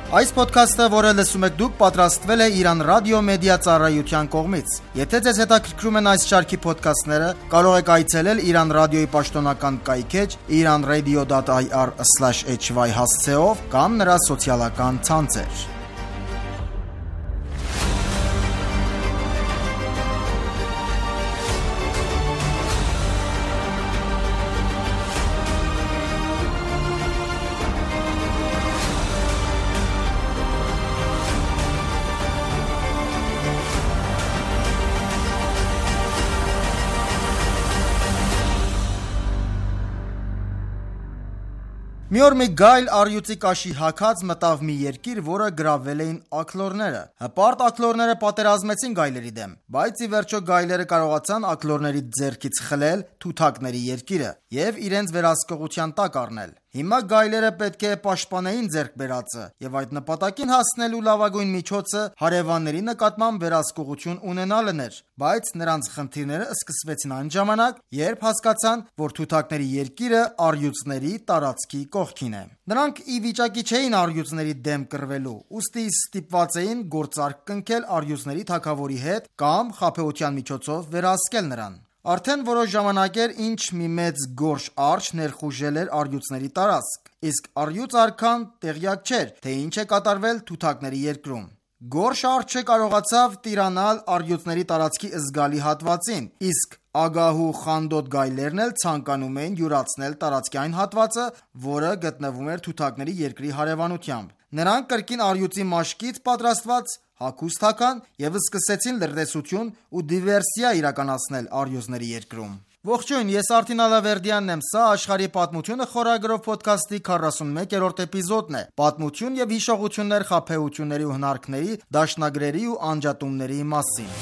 Speaker 9: Այս ոդքասթը, որը լսում եք դուք, պատրաստվել է Իրան Ռադիո Մեդիա ծառայության կողմից։ Եթե ձեզ հետաքրքրում են այս շարքի ոդքասթները, կարող եք այցելել Իրան Ռադիոյի պաշտոնական կայքէջ իրանradio dot i r slash h y հասցեով կամ նրա սոցիալական ցանցեր։ Մի օր մի գայլ առյուծի կաշի հագած մտավ մի երկիր, որը գրավել էին աքլորները։ Հպարտ աքլորները պատերազմեցին գայլերի դեմ, բայց ի վերջո գայլերը կարողացան աքլորների ձեռքից խլել թութակների երկիրը եւ իրենց վերահսկողության տակ առնել։ Հիմա գայլերը պետք է պաշտպանեին ձեռք բերածը եւ այդ նպատակին հասնելու լավագույն միջոցը հարևանների նկատմամբ վերահսկողություն ունենալն էր, բայց նրանց խնդիրները սկսվեցին այն ժամանակ, երբ հասկացան, որ թութակների երկիրը առյուծների տարածքի կողքին է։ Նրանք ի վիճակի չէին առյուծների դեմ կռվելու, ուստի ստիպված էին գործարք կնքել առյուծների թագավորի հետ կամ խաբեության միջոցով վերահսկել նրան։ Արդեն որոշ ժամանակ էր, ինչ մի մեծ գորշ արջ ներխուժել էր առյուծների տարածք, իսկ առյուծ արքան տեղյակ չէր, թե ինչ է կատարվել թութակների երկրում։ Գորշ արջը կարողացավ տիրանալ առյուծների տարածքի զգալի հատվածին, իսկ ագահ ու խանդոտ գայլերն էլ ցանկանում էին յուրացնել տարածքի այն հատվածը, որը գտնվում էր թութակների երկրի հարևանությամբ։ Նրանք կրկին առյուծի մաշկից պատրաստված հագուստ հագան եւ սկսեցին լրտեսություն ու դիվերսիա իրականացնել առյուծների երկրում։ Ողջույն, ես Արթին Ալավերդյանն եմ, սա աշխարհի պատմությունը խորագրով ոդքասթի քառասունմեկերորդ էպիզոդն է։ Պատմություն եւ հիշողություններ խաբեությունների ու հնարքների, դաշնագրերի ու անջատումների մասին։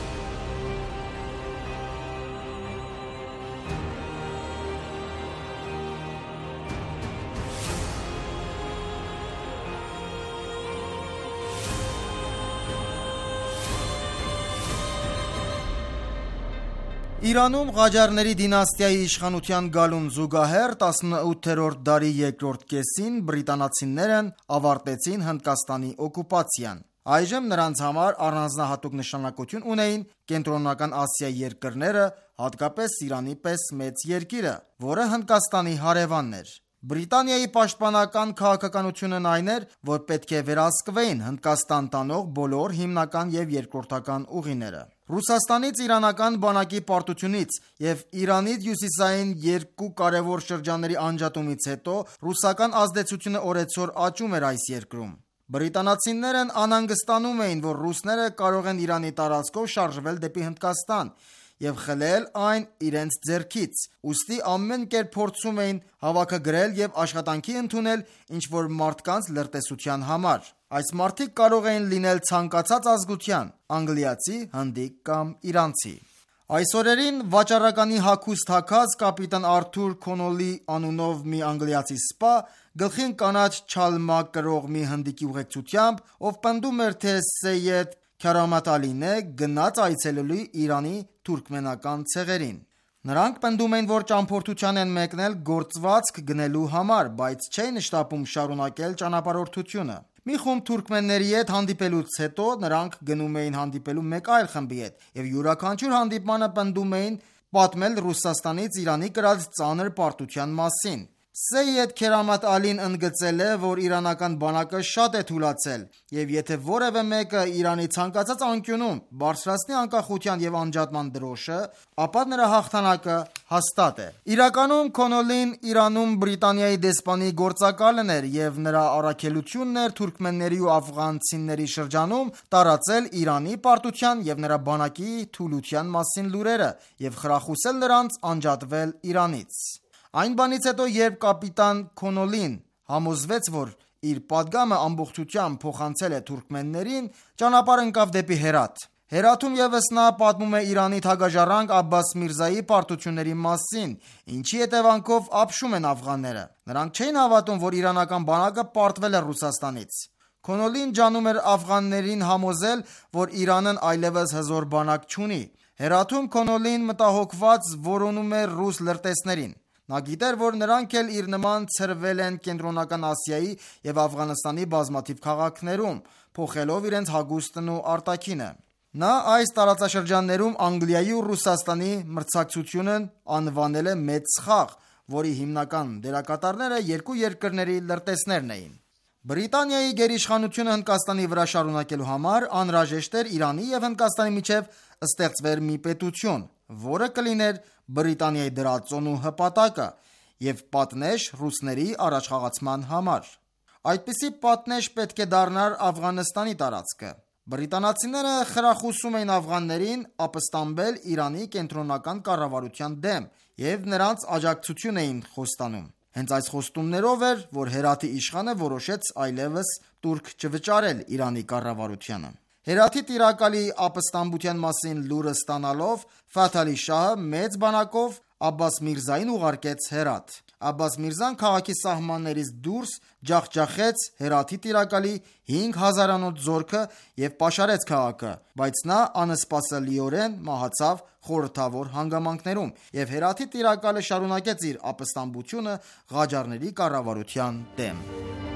Speaker 9: Իրանում Ղաջարների դինաստիայի իշխանության գալուն զուգահեռ տասնութերորդ դարի երկրորդ կեսին բրիտանացիներն ավարտեցին Հնդկաստանի օկուպացիան։ Այժմ նրանց համար առանձնահատուկ նշանակություն ունեին Կենտրոնական Ասիայի երկրները, հատկապես Իրանի պես մեծ երկիրը, որը Հնդկաստանի հարևանն էր։ Բրիտանիայի պաշտպանական քաղաքականությունն այն էր, որ պետք է վերահսկվեին Հնդկաստան տանող բոլոր հիմնական եւ երկրորդական ուղիները։ Ռուսաստանից իրանական բանակի պարտությունից եւ Իրանից հյուսիսային երկու կարևոր շրջանների անջատումից հետո ռուսական ազդեցությունը օրեցօր աճում էր այս երկրում։ Բրիտանացիներն անհանգստանում էին, որ ռուսները կարող են Իրանի տարածքով շարժվել դեպի Հնդկաստան եւ խլել այն իրենց ձեռքից, ուստի ամեն կերպ փորձում էին հավաքագրել եւ աշխատանքի ընդունել ինչ-որ մարդկանց լրտեսության համար։ Այս մարդիկ կարող էին լինել ցանկացած ազգության՝ անգլիացի, հնդիկ կամ իրանցի։ Այս օրերին վաճառականի հագուստ հագած կապիտան Արթուր Քոնոլի անունով մի անգլիացի սպա գլխին կանաչ չալմա կրող մի հնդիկի ուղեկցությամբ, ով պնդում էր, թե Սեյեդ Քարամատ Ալին է, գնաց այցելելու Իրանի թուրքմենական ցեղերին։ Նրանք պնդում էին, որ ճամփորդության են մեկնել գործվածք գնելու համար, բայց չէին շտապում շարունակել ճանապարհորդությունը։ Մի խումբ թուրքմենների հետ հանդիպելուց հետո նրանք գնում էին հանդիպելու մեկ այլ խմբի հետ եւ յուրաքանչյուր հանդիպմանը պնդում էին պատմել Ռուսաստանից Իրանի կրած ծանր պարտության մասին։ Սեյեդ Քերամատ Ալին ընդգծել է, որ իրանական բանակը շատ է թուլացել եւ եթե որևէ մեկը Իրանի ցանկացած անկյունում բարձրացնի անկախության եւ անջատման դրոշը, ապա նրա հաղթանակը հաստատ է։ Իրականում Քոնոլին Իրանում Բրիտանիայի դեսպանի գործակալն էր եւ նրա առաքելությունն էր թուրքմենների ու աֆղանցիների շրջանում տարածել Իրանի պարտության եւ նրա բանակի թուլության մասին լուրերը եւ խրախուսել նրանց անջատվել Իրանից։ Այն բանից հետո, երբ կապիտան Քոնոլին համոզվեց, որ իր պատգամը ամբողջությամբ փոխանցել է թուրքմեններին, ճանապարհ ընկավ դեպի Հերաթ։ Հերաթում եւս նա պատմում է Իրանի թագաժառանգ Աբբաս Միրզայի պարտությունների մասին, ինչի հետևանքով ապշում են աֆղանները։ Նրանք չէին հավատում, որ իրանական բանակը պարտվել է Ռուսաստանից։ Քոնոլին ջանում էր աֆղաններին համոզել, որ Իրանն այլևս հզոր բանակ չունի։ Հերաթում Քոնոլին մտահոգված որոնում էր ռուս լրտեսներին։ Նա գիտեր, որ նրանք էլ իր նման ցրվել են Կենտրոնական Ասիայի եւ Աֆղանստանի բազմաթիվ քաղաքներում, փոխելով իրենց հագուստն ու արտաքինը։ Նա այս տարածաշրջաններում Անգլիայի ու Ռուսաստանի մրցակցությունն անվանել է մեծ խաղ, որի հիմնական դերակատարները երկու երկրների լրտեսներն էին։ Բրիտանիայի գերիշխանությունը Հնդկաստանի վրա շարունակելու համար անհրաժեշտ էր Իրանի եւ Հնդկաստանի միջև ստեղծվեր մի պետություն, որը կլիներ Բրիտանիայի դրածոն ու հպատակը եւ պատնեշ ռուսների առաջխաղացման համար։ Այդպիսի պատնեշ պետք է դառնար Աֆղանստանի տարածքը։ Բրիտանացիները խրախուսում էին աֆղաններին ապստամբել Իրանի կենտրոնական կառավարության դեմ եւ նրանց աջակցություն էին խոստանում։ Հենց այս խոստումներով էր, որ Հերաթի իշխանը որոշեց այլևս տուրք չվճարել Իրանի կառավարությանը։ Հերաթի տիրակալի ապստամբության մասին լուրը ստանալով Ֆաթհ Ալի շահը մեծ բանակով Աբբաս Միրզային ուղարկեց Հերաթ։ Աբբաս Միրզան քաղաքի սահմաններից դուրս ջախջախեց Հերաթի տիրակալի հինգ հազարանոց զորքը եւ պաշարեց քաղաքը, բայց նա անսպասելիորեն մահացավ խորհրդավոր հանգամանքներում, եւ Հերաթի տիրակալը շարունակեց իր ապստամբությունը Ղաջարների կառավարության դեմ։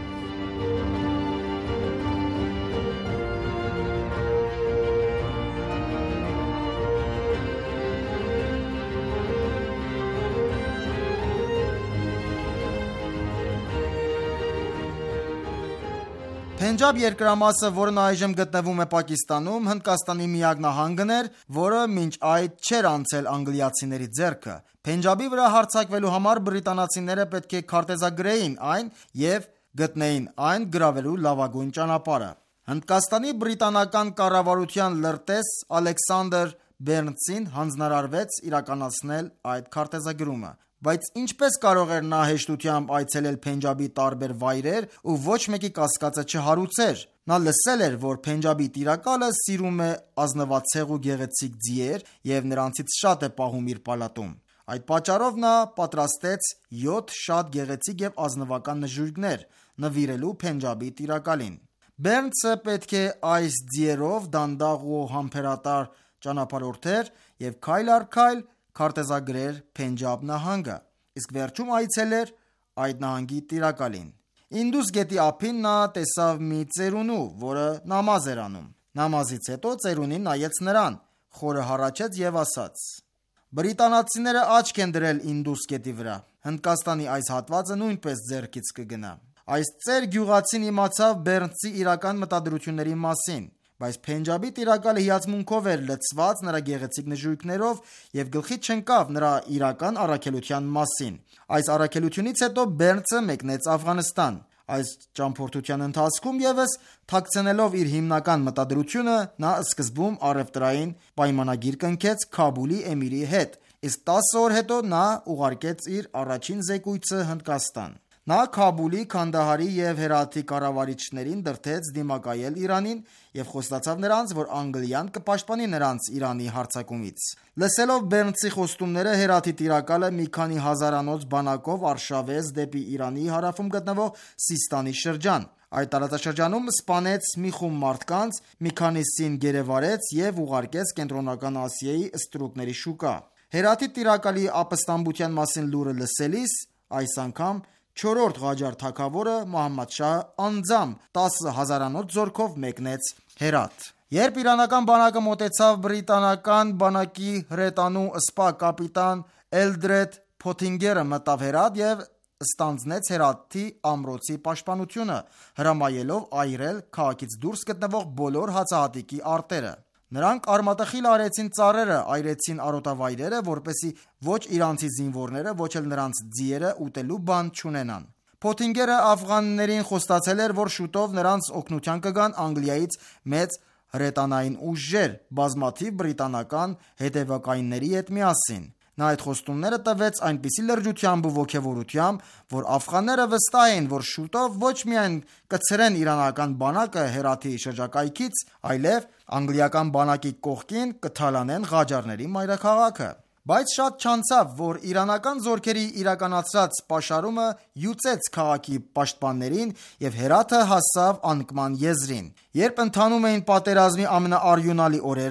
Speaker 9: Փենջաբ երկրամասը, որն այժմ գտնվում է Պակիստանում, Հնդկաստանի միակ նահանգն էր, որը մինչ այդ չէր անցել անգլիացիների ձեռքը։ Փենջաբի վրա հարձակվելու համար բրիտանացիները պետք է քարտեզագրեին այն եւ գտնեին այն գրավելու լավագույն ճանապարհը։ Հնդկաստանի բրիտանական կառավարության լրտես Ալեքսանդր Բերնսին հանձնարարվեց իրականացնել այդ քարտեզագրումը։ Բայց ինչպես կարող էր նա հեշտությամբ այցելել Փենջաբի տարբեր վայրեր ու ոչ մեկի կասկածը չհարուցեր։ Նա լսել էր, որ Փենջաբի տիրակալը սիրում է ազնվացեղ ու գեղեցիկ ձիեր եւ նրանցից շատ է պահում իր պալատում։ Այդ պատճառով նա պատրաստեց յոթ շատ գեղեցիկ եւ ազնվական նժույգներ նվիրելու Փենջաբի տիրակալին։ Բերնսը պետք է այս ձիերով դանդաղ ու համբերատար ճանապարհորդեր եւ քայլ առ քայլ քարտեզագրեր Փենջաբ նահանգը, իսկ վերջում այցելեր այդ նահանգի տիրակալին։ Ինդուս գետի ափին նա տեսավ մի ծերունու, որը նամազ էր անում։ Նամազից հետո ծերունին նայեց նրան, խորը հառաչեց եւ ասաց. Բրիտանացիները աչք են դրել Ինդուս գետի վրա։ Հնդկաստանի այս հատվածը նույնպես ձեռքից կգնա։ Այս ծեր գյուղացին իմացավ Բերնսի իրական մտադրությունների մասին, բայց Փենջաբի տիրակալը հիացմունքով էր լցված նրա գեղեցիկ նժույգներով եւ գլխի չընկավ նրա իրական առաքելության մասին։ Այս առաքելությունից հետո Բերնսը մեկնեց Աֆղանստան։ Այս ճամփորդության ընթացքում եւս թաքցնելով իր հիմնական մտադրությունը, նա սկզբում առևտրային պայմանագիր կնքեց Քաբուլի էմիրի հետ, իսկ տասը օր հետո նա ուղարկեց իր առաջին զեկույցը Հնդկաստան։ Նա Քաբուլի, Քանդահարի եւ Հերաթի կառավարիչներին դրդեց դիմակայել Իրանին եւ խոստացավ նրանց, որ Անգլիան կպաշտպանի նրանց Իրանի հարձակումից։ Լսելով Բերնսի խոստումները, Հերաթի տիրակալը մի քանի հազարանոց բանակով արշավեց դեպի Իրանի հարավում գտնվող Սիստանի շրջան։ Այդ տարածաշրջանում սպանեց մի խումբ մարդկանց, մի քանիսին գերեվարեց եւ ուղարկեց Կենտրոնական Ասիայի ստրուկների շուկա։ Հերաթի տիրակալի ապստամբության մասին լուրը լսելիս այս անգամ չորրորդ Ղաջար թագավորը Մոհամմադ շահը անձամբ տասը հազարանոց զորքով մեկնեց Հերաթ։ Երբ իրանական բանակը մոտեցավ բրիտանական բանակի հրետանու սպա կապիտան Էլդրեդ Փոթինգերը մտավ Հերաթ եւ ստանձնեց Հերաթի ամրոցի պաշտպանությունը, հրամայելով այրել քաղաքից դուրս գտնվող բոլոր հացահատիկի արտերը։ Նրանք արմատախիլ արեցին ծառերը, այրեցին արոտավայրերը, որպեսզի ոչ իրանցի զինվորները, ոչ էլ նրանց ձիերը ուտելու բան չունենան։ Փոթինգերը աֆղաններին խոստացել էր, որ շուտով նրանց օգնության կգան Անգլիայից մեծ հրետանային ուժեր, բազմաթիվ բրիտանական հետևակայինների հետ միասին։ Նա այդ խոստումները տվեց այնպիսի լրջությամբ ու ոգևորությամբ, որ աֆղանները վստահ էին, որ շուտով ոչ միայն կցրեն իրանական բանակը Հերաթի շրջակայքից, այլև անգլիական բանակի կողքին կթալանեն Ղաջարների մայրաքաղաքը։ Բայց շատ չանցավ, որ իրանական զորքերի իրականացրած պաշարումը յուծեց քաղաքի պաշտպաններին եւ Հերաթը հասավ անկման եզրին։ Երբ ընթանում էին պատերազմի ամենաարյունալի օրերը,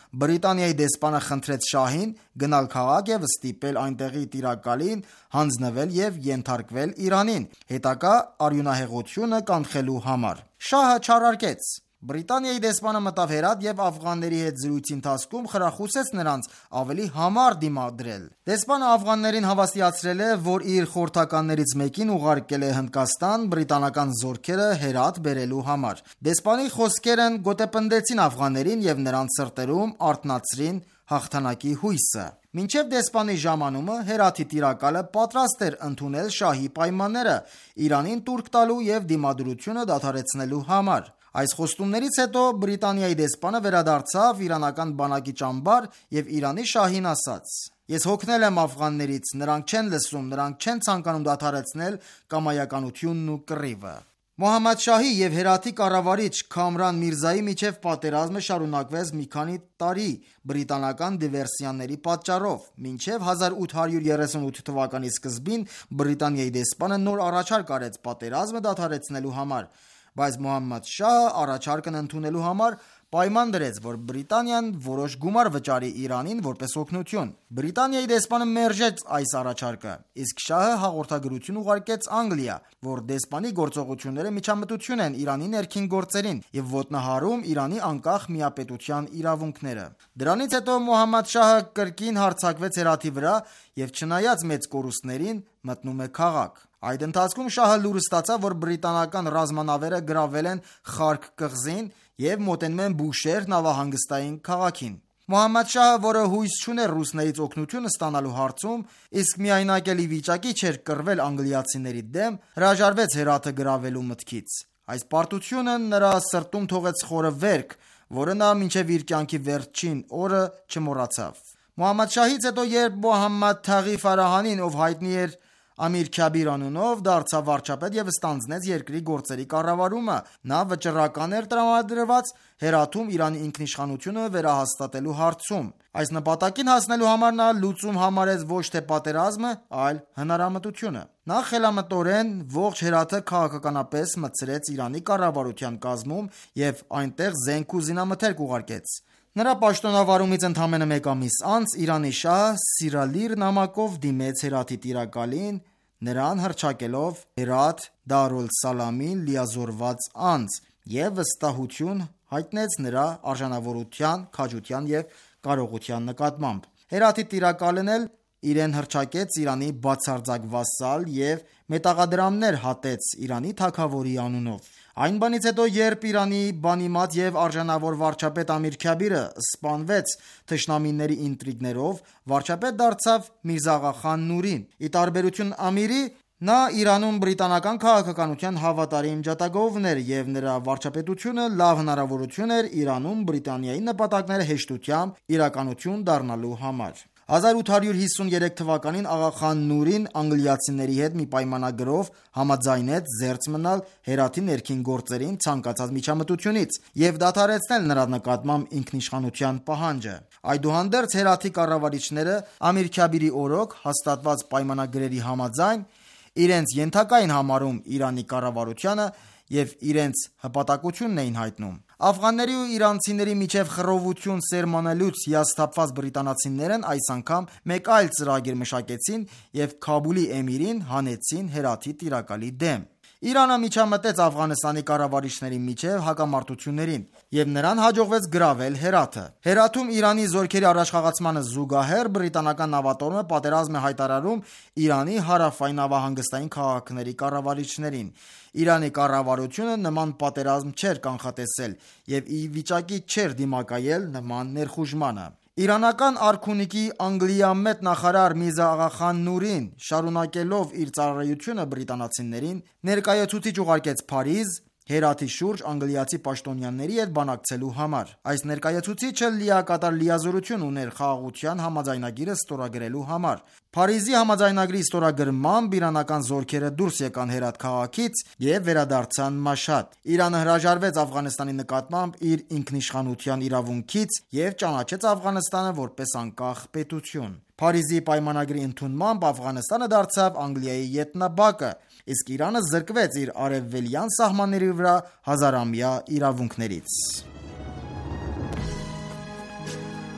Speaker 9: Բրիտանիայի դեսպանը խնդրեց շահին գնալ քաղաք եւ ստիպել այնտեղի տիրակալին հանձնվել եւ ենթարկվել Իրանին, հետագա արյունահեղությունը կանխելու համար։ Շահը չարարկեց։ Բրիտանիայի դեսպանը մտավ Հերաթ եւ աֆղանների հետ զրույցի ընթացքում խրախուսեց նրանց ավելի համառ դիմադրել։ Դեսպանը աֆղաններին հավաստիացրել է, որ իր խորհրդականներից մեկին ուղարկել է Հնդկաստան բրիտանական զորքերը Հերաթ բերելու համար։ Դեսպանի խոսքերն գոտեպնդեցին աֆղաններին եւ նրանց սրտերում արթնացրին հաղթանակի հույսը։ Մինչև դեսպանի ժամանումը Հերաթի տիրակալը պատրաստ էր ընդունել շահի պայմանները Իրանին տուրք տալու եւ դիմադրությունը դադարեցնելու համար։ Այս խոստումներից հետո Բրիտանիայի դեսպանը վերադարձավ իրանական բանակի ճամբար եւ Իրանի շահին ասաց. «Ես հոգնել եմ աֆղաններից, նրանք չեն լսում, նրանք չեն ցանկանում դադարեցնել կամայականությունն ու կռիվը»։ Մոհամմադ Շահի եւ Հերաթի կառավարիչ Քամրան Միրզայի միջև պատերազմը շարունակվեց մի քանի տարի բրիտանական դիվերսիաների պատճառով, մինչև հազար ութ հարյուր երեսունութ թվականի սկզբին Բրիտանիայի դեսպանը նոր առաջարկ արեց պատերազմը դադարեցնելու համար, բայց Մոհամմադ Շահը առաջարկն ընդունելու համար պայման դրեց, որ Բրիտանիան որոշ գումար վճարի Իրանին որպես օգնություն։ Բրիտանիայի դեսպանը մերժեց այս առաջարկը, իսկ Շահը հաղորդագրություն ուղարկեց Անգլիա, որ դեսպանի գործողությունները միջամտություն են Իրանի ներքին գործերին եւ ոտնահարում Իրանի անկախ միապետության իրավունքները։ Դրանից հետո Մոհամմադ Շահը կրկին հարձակվեց Հերաթի վրա եւ չնայած մեծ կորուստներին մտնում է քաղաք։ Այդ ընթացքում Շահը լուրը ստացավ, որ բրիտանական ռազմանավերը գրավել են Խարկ կղզին եւ մոտենում են Բուշեհր նավահանգստային քաղաքին։ Մոհամմադ Շահը, որը հույս չուներ ռուսներից օգնություն ստանալու հարցում, իսկ միայնակելի վիճակի չէր կռվել անգլիացիների դեմ, հրաժարվեց Հերաթը գրավելու մտքից։ Այս պարտությունը նրա սրտում թողեց խորը վերք, որը նա մինչև իր կյանքի վերջին օրը չմոռացավ։ Մոհամմադ Շահից հետո, երբ Մոհամմադ Թաղի Ֆարահանին, ով հայտնի էր Ամիր Քաբիր անունով, դարձավ վարչապետ եւ ստանձնեց երկրի գործերի կառավարումը, նա վճռական էր տրամադրված Հերաթում Իրանի ինքնիշխանությունը վերահաստատելու հարցում։ Այս նպատակին հասնելու համար նա լուծում համարեց ոչ թե պատերազմը, այլ հնարամտությունը։ Նա խելամտորեն ողջ Հերաթը քաղաքականապես մտցրեց Իրանի կառավարության կազմում եւ այնտեղ զենք ու զինամթերք ուղարկեց։ Նրա պաշտոնավարումից ընդամենը մեկ ամիս անց Իրանի շահը Սիրալիր նամակով դիմեց Հերաթի տիրակալին, նրան հռչակելով Հերաթ Դարուլ Սալամին լիազորված անձ եւ վստահություն հայտնեց նրա արժանավորության, քաջության եւ կարողության նկատմամբ։ Հերաթի տիրակալն էլ իրեն հռչակեց Իրանի բացարձակ վասալ եւ մետաղադրամներ հատեց Իրանի թագավորի անունով։ Այն բանից հետո, երբ Իրանի բանիմաց եւ արժանավոր վարչապետ Ամիր Քաբիրը սպանվեց թշնամիների ինտրիգներով, վարչապետ դարձավ Միրզա Աղա խան Նուրին։ Ի տարբերություն Ամիրի, նա Իրանում բրիտանական քաղաքականության հավատարիմ ջատագովն էր եւ նրա վարչապետությունը լավ հնարավորություն էր Իրանում Բրիտանիայի նպատակները հեշտությամբ իրականություն դառնալու համար։ հազար ութ հարյուր հիսուներեք թվականին Աղա խան Նուրին անգլիացիների հետ մի պայմանագրով համաձայնեց զերծ մնալ Հերաթի ներքին գործերին ցանկացած միջամտությունից եւ դադարեցնել նրա նկատմամբ ինքնիշխանության պահանջը։ Այդուհանդերձ Հերաթի կառավարիչները Ամիր Քաբիրի օրոք հաստատված պայմանագրերի համաձայն իրենց ենթակային համարում Իրանի կառավարությանը եւ իրենց հպատակությունն էին հայտնում։ Աֆղանների ու իրանցիների միջև խռովություն սերմանելուց հիասթափված բրիտանացիներն այս անգամ մեկ այլ ծրագիր մշակեցին եւ Քաբուլի էմիրին հանեցին Հերաթի տիրակալի դեմ։ Իրանը միջամտեց Աֆղանստանի կառավարիչների միջև հակամարտություններին եւ նրան հաջողվեց գրավել Հերաթը։ Հերաթում Իրանի զորքերի առաջխաղացմանը զուգահեռ բրիտանական նավատորմը պատերազմ է հայտարարում Իրանի հարավային նավահանգստային քաղաքների կառավարիչներին։ Իրանի կառավարությունը նման պատերազմ չէր կանխատեսել եւ ի վիճակի չէր դիմակայել նման ներխուժմանը։ Իրանական արքունիքի անգլիամետ նախարար Միրզա Աղա խան Նուրին, շարունակելով իր ծառայությունը բրիտանացիներին, ներկայացուցիչ ուղարկեց Փարիզ Հերաթի շուրջ անգլիացի պաշտոնյաների հետ բանակցելու համար։ Այս ներկայացուցիչը լիակատար լիազորություն ուներ խաղաղության համաձայնագիրը ստորագրելու համար։ Փարիզի համաձայնագրի ստորագրմամբ իրանական զորքերը դուրս եկան Հերաթ քաղաքից եւ վերադարձան Մաշհադ։ Իրանը հրաժարվեց Աֆղանստանի նկատմամբ իր ինքնիշխանության իրավունքից եւ ճանաչեց Աֆղանստանը որպես անկախ պետություն։ Փարիզի պայմանագրի ընդունմամբ Աֆղանստանը դարձավ Անգլիայի ետնաբակը, իսկ Իրանը զրկվեց իր արևելյան սահմանների վրա հազարամյա իրավունքներից։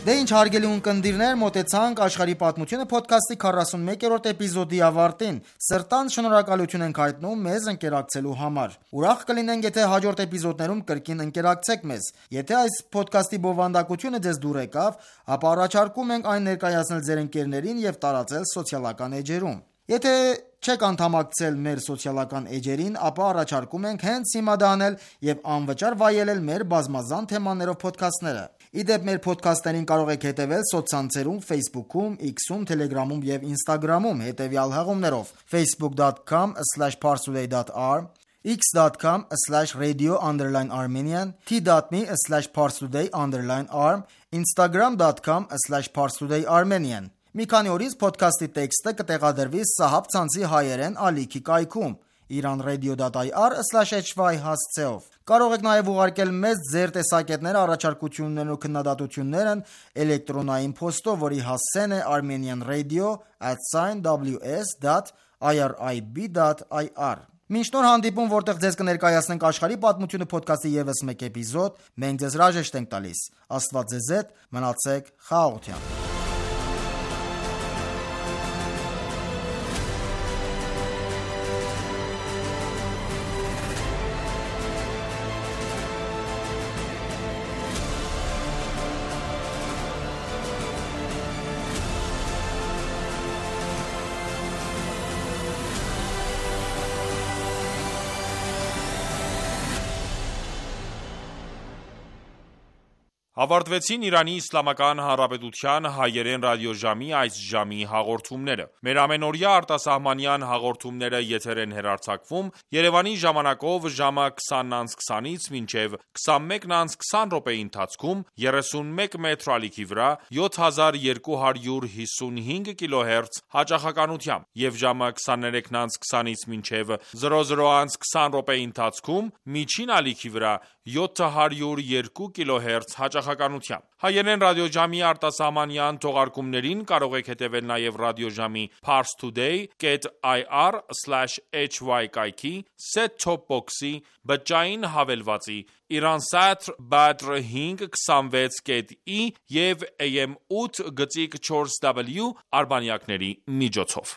Speaker 9: Դե ինչ հարգելի ունկնդիրներ, մոտեցանք աշխարհի պատմությունը ոդքասթի քառասունմեկերորդ էպիզոդի ավարտին։ Սրտան շնորհակալություն ենք հայտնում մեզ ընկերակցելու համար։ Ուրախ կլինենք, եթե հաջորդ էպիզոդներում կրկին ընկերակցեք մեզ։ Եթե այս ոդքասթի բովանդակությունը ձեզ դուր եկավ, ապա առաջարկում ենք այն ներկայացնել ձեր ընկերներին եւ տարածել սոցիալական էջերում։ Եթե չեք անդամակցել մեր սոցիալական էջերին, ապա առաջարկում ենք հենց հիմա դա անել եւ անվճար վայելել մեր բազմազան թեմաներով ոդքասթները։ Իդեպ մեր ոդքասթերին կարող եք հետևել սոցցանցերում Facebook-ում, X-ում, Telegram-ում եւ Instagram-ում հետեւյալ հղումներով: facebook dot com slash parstoday dot r, x dot com slash radio underline armenian, t dot m e slash parstoday underline r, instagram dot com slash parstoday armenian։ Մի քանի օրից ոդքասթի տեքստը կտեղադրվի Սահաբ ցանցի հայերեն ալիքի կայքում iranradio dot i r slash h y հասցեով։ Կարող եք նաև ուղարկել մեզ ձեր տեսակետները, առաջարկություններն ու քննադատություններն էլեկտրոնային փոստով, որի հասցեն է armenianradio at w s dot i r i b dot i r։ Մինչ նոր հանդիպում, որտեղ ձեզ կներկայացնենք աշխարհի պատմությունը ոդքասթի ևս մեկ էպիզոդ, մենք ձեզ հրաժեշտ ենք տալիս։ Աստված ձեզ հետ, մնացեք խաղաղությամբ։
Speaker 1: Ավարտվեցին Իրանի Իսլամական Հանրապետության հայերեն ռադիոժամի այս ժամի հաղորդումները։ Մեր ամենօրյա արտասահմանյան հաղորդումները եթեր են հեռարձակվում Երևանի ժամանակով ժամը քսանից քսանից մինչև քսանմեկը քսան րոպեի ընթացքում երեսունմեկ մեթր ալիքի վրա յոթ հազար երկու հարյուր հիսունհինգ կիլոհերց հաճախականությամբ եւ ժամը քսաներեքը քսանից մինչև զրո զրո քսան րոպեի ընթացքում միջին ալիքի վրա յոթ հարյուր երկու կիլոհերց հաճախականությամբ։ Հայերեն ռադիոժամի արտասահմանյան թողարկումներին կարող եք հետևել նաև ռադիոժամի parstoday dot i r slash h y կայքի, set-top box-ի, բջջային հավելվածի, Iransat Badr հինգ քսանվեց կետ ի և A M ութ գծիկ չորս w արբանյակների միջոցով։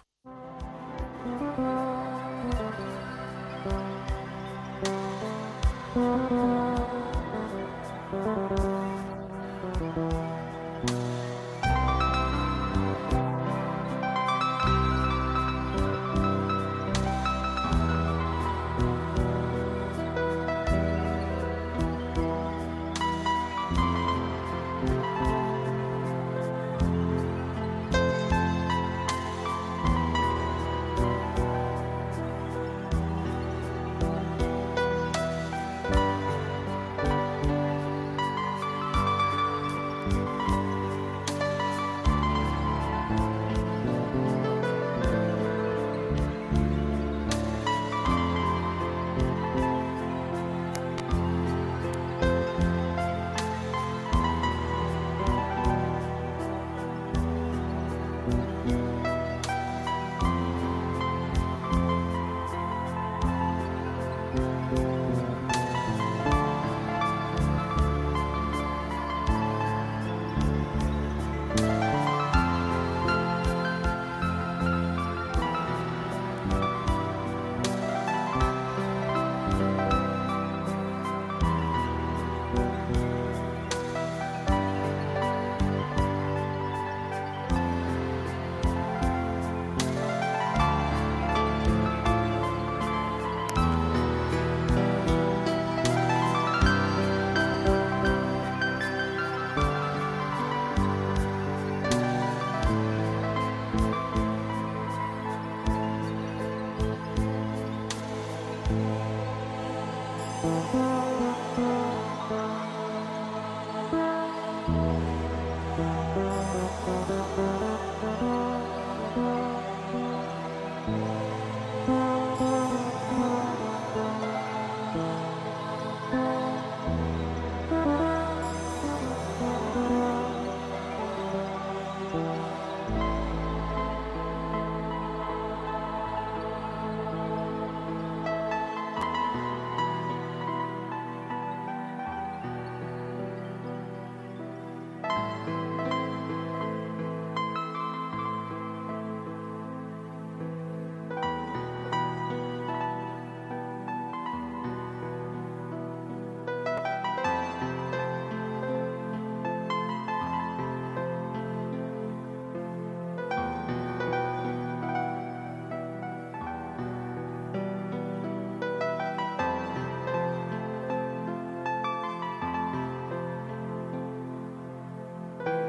Speaker 10: Thank you.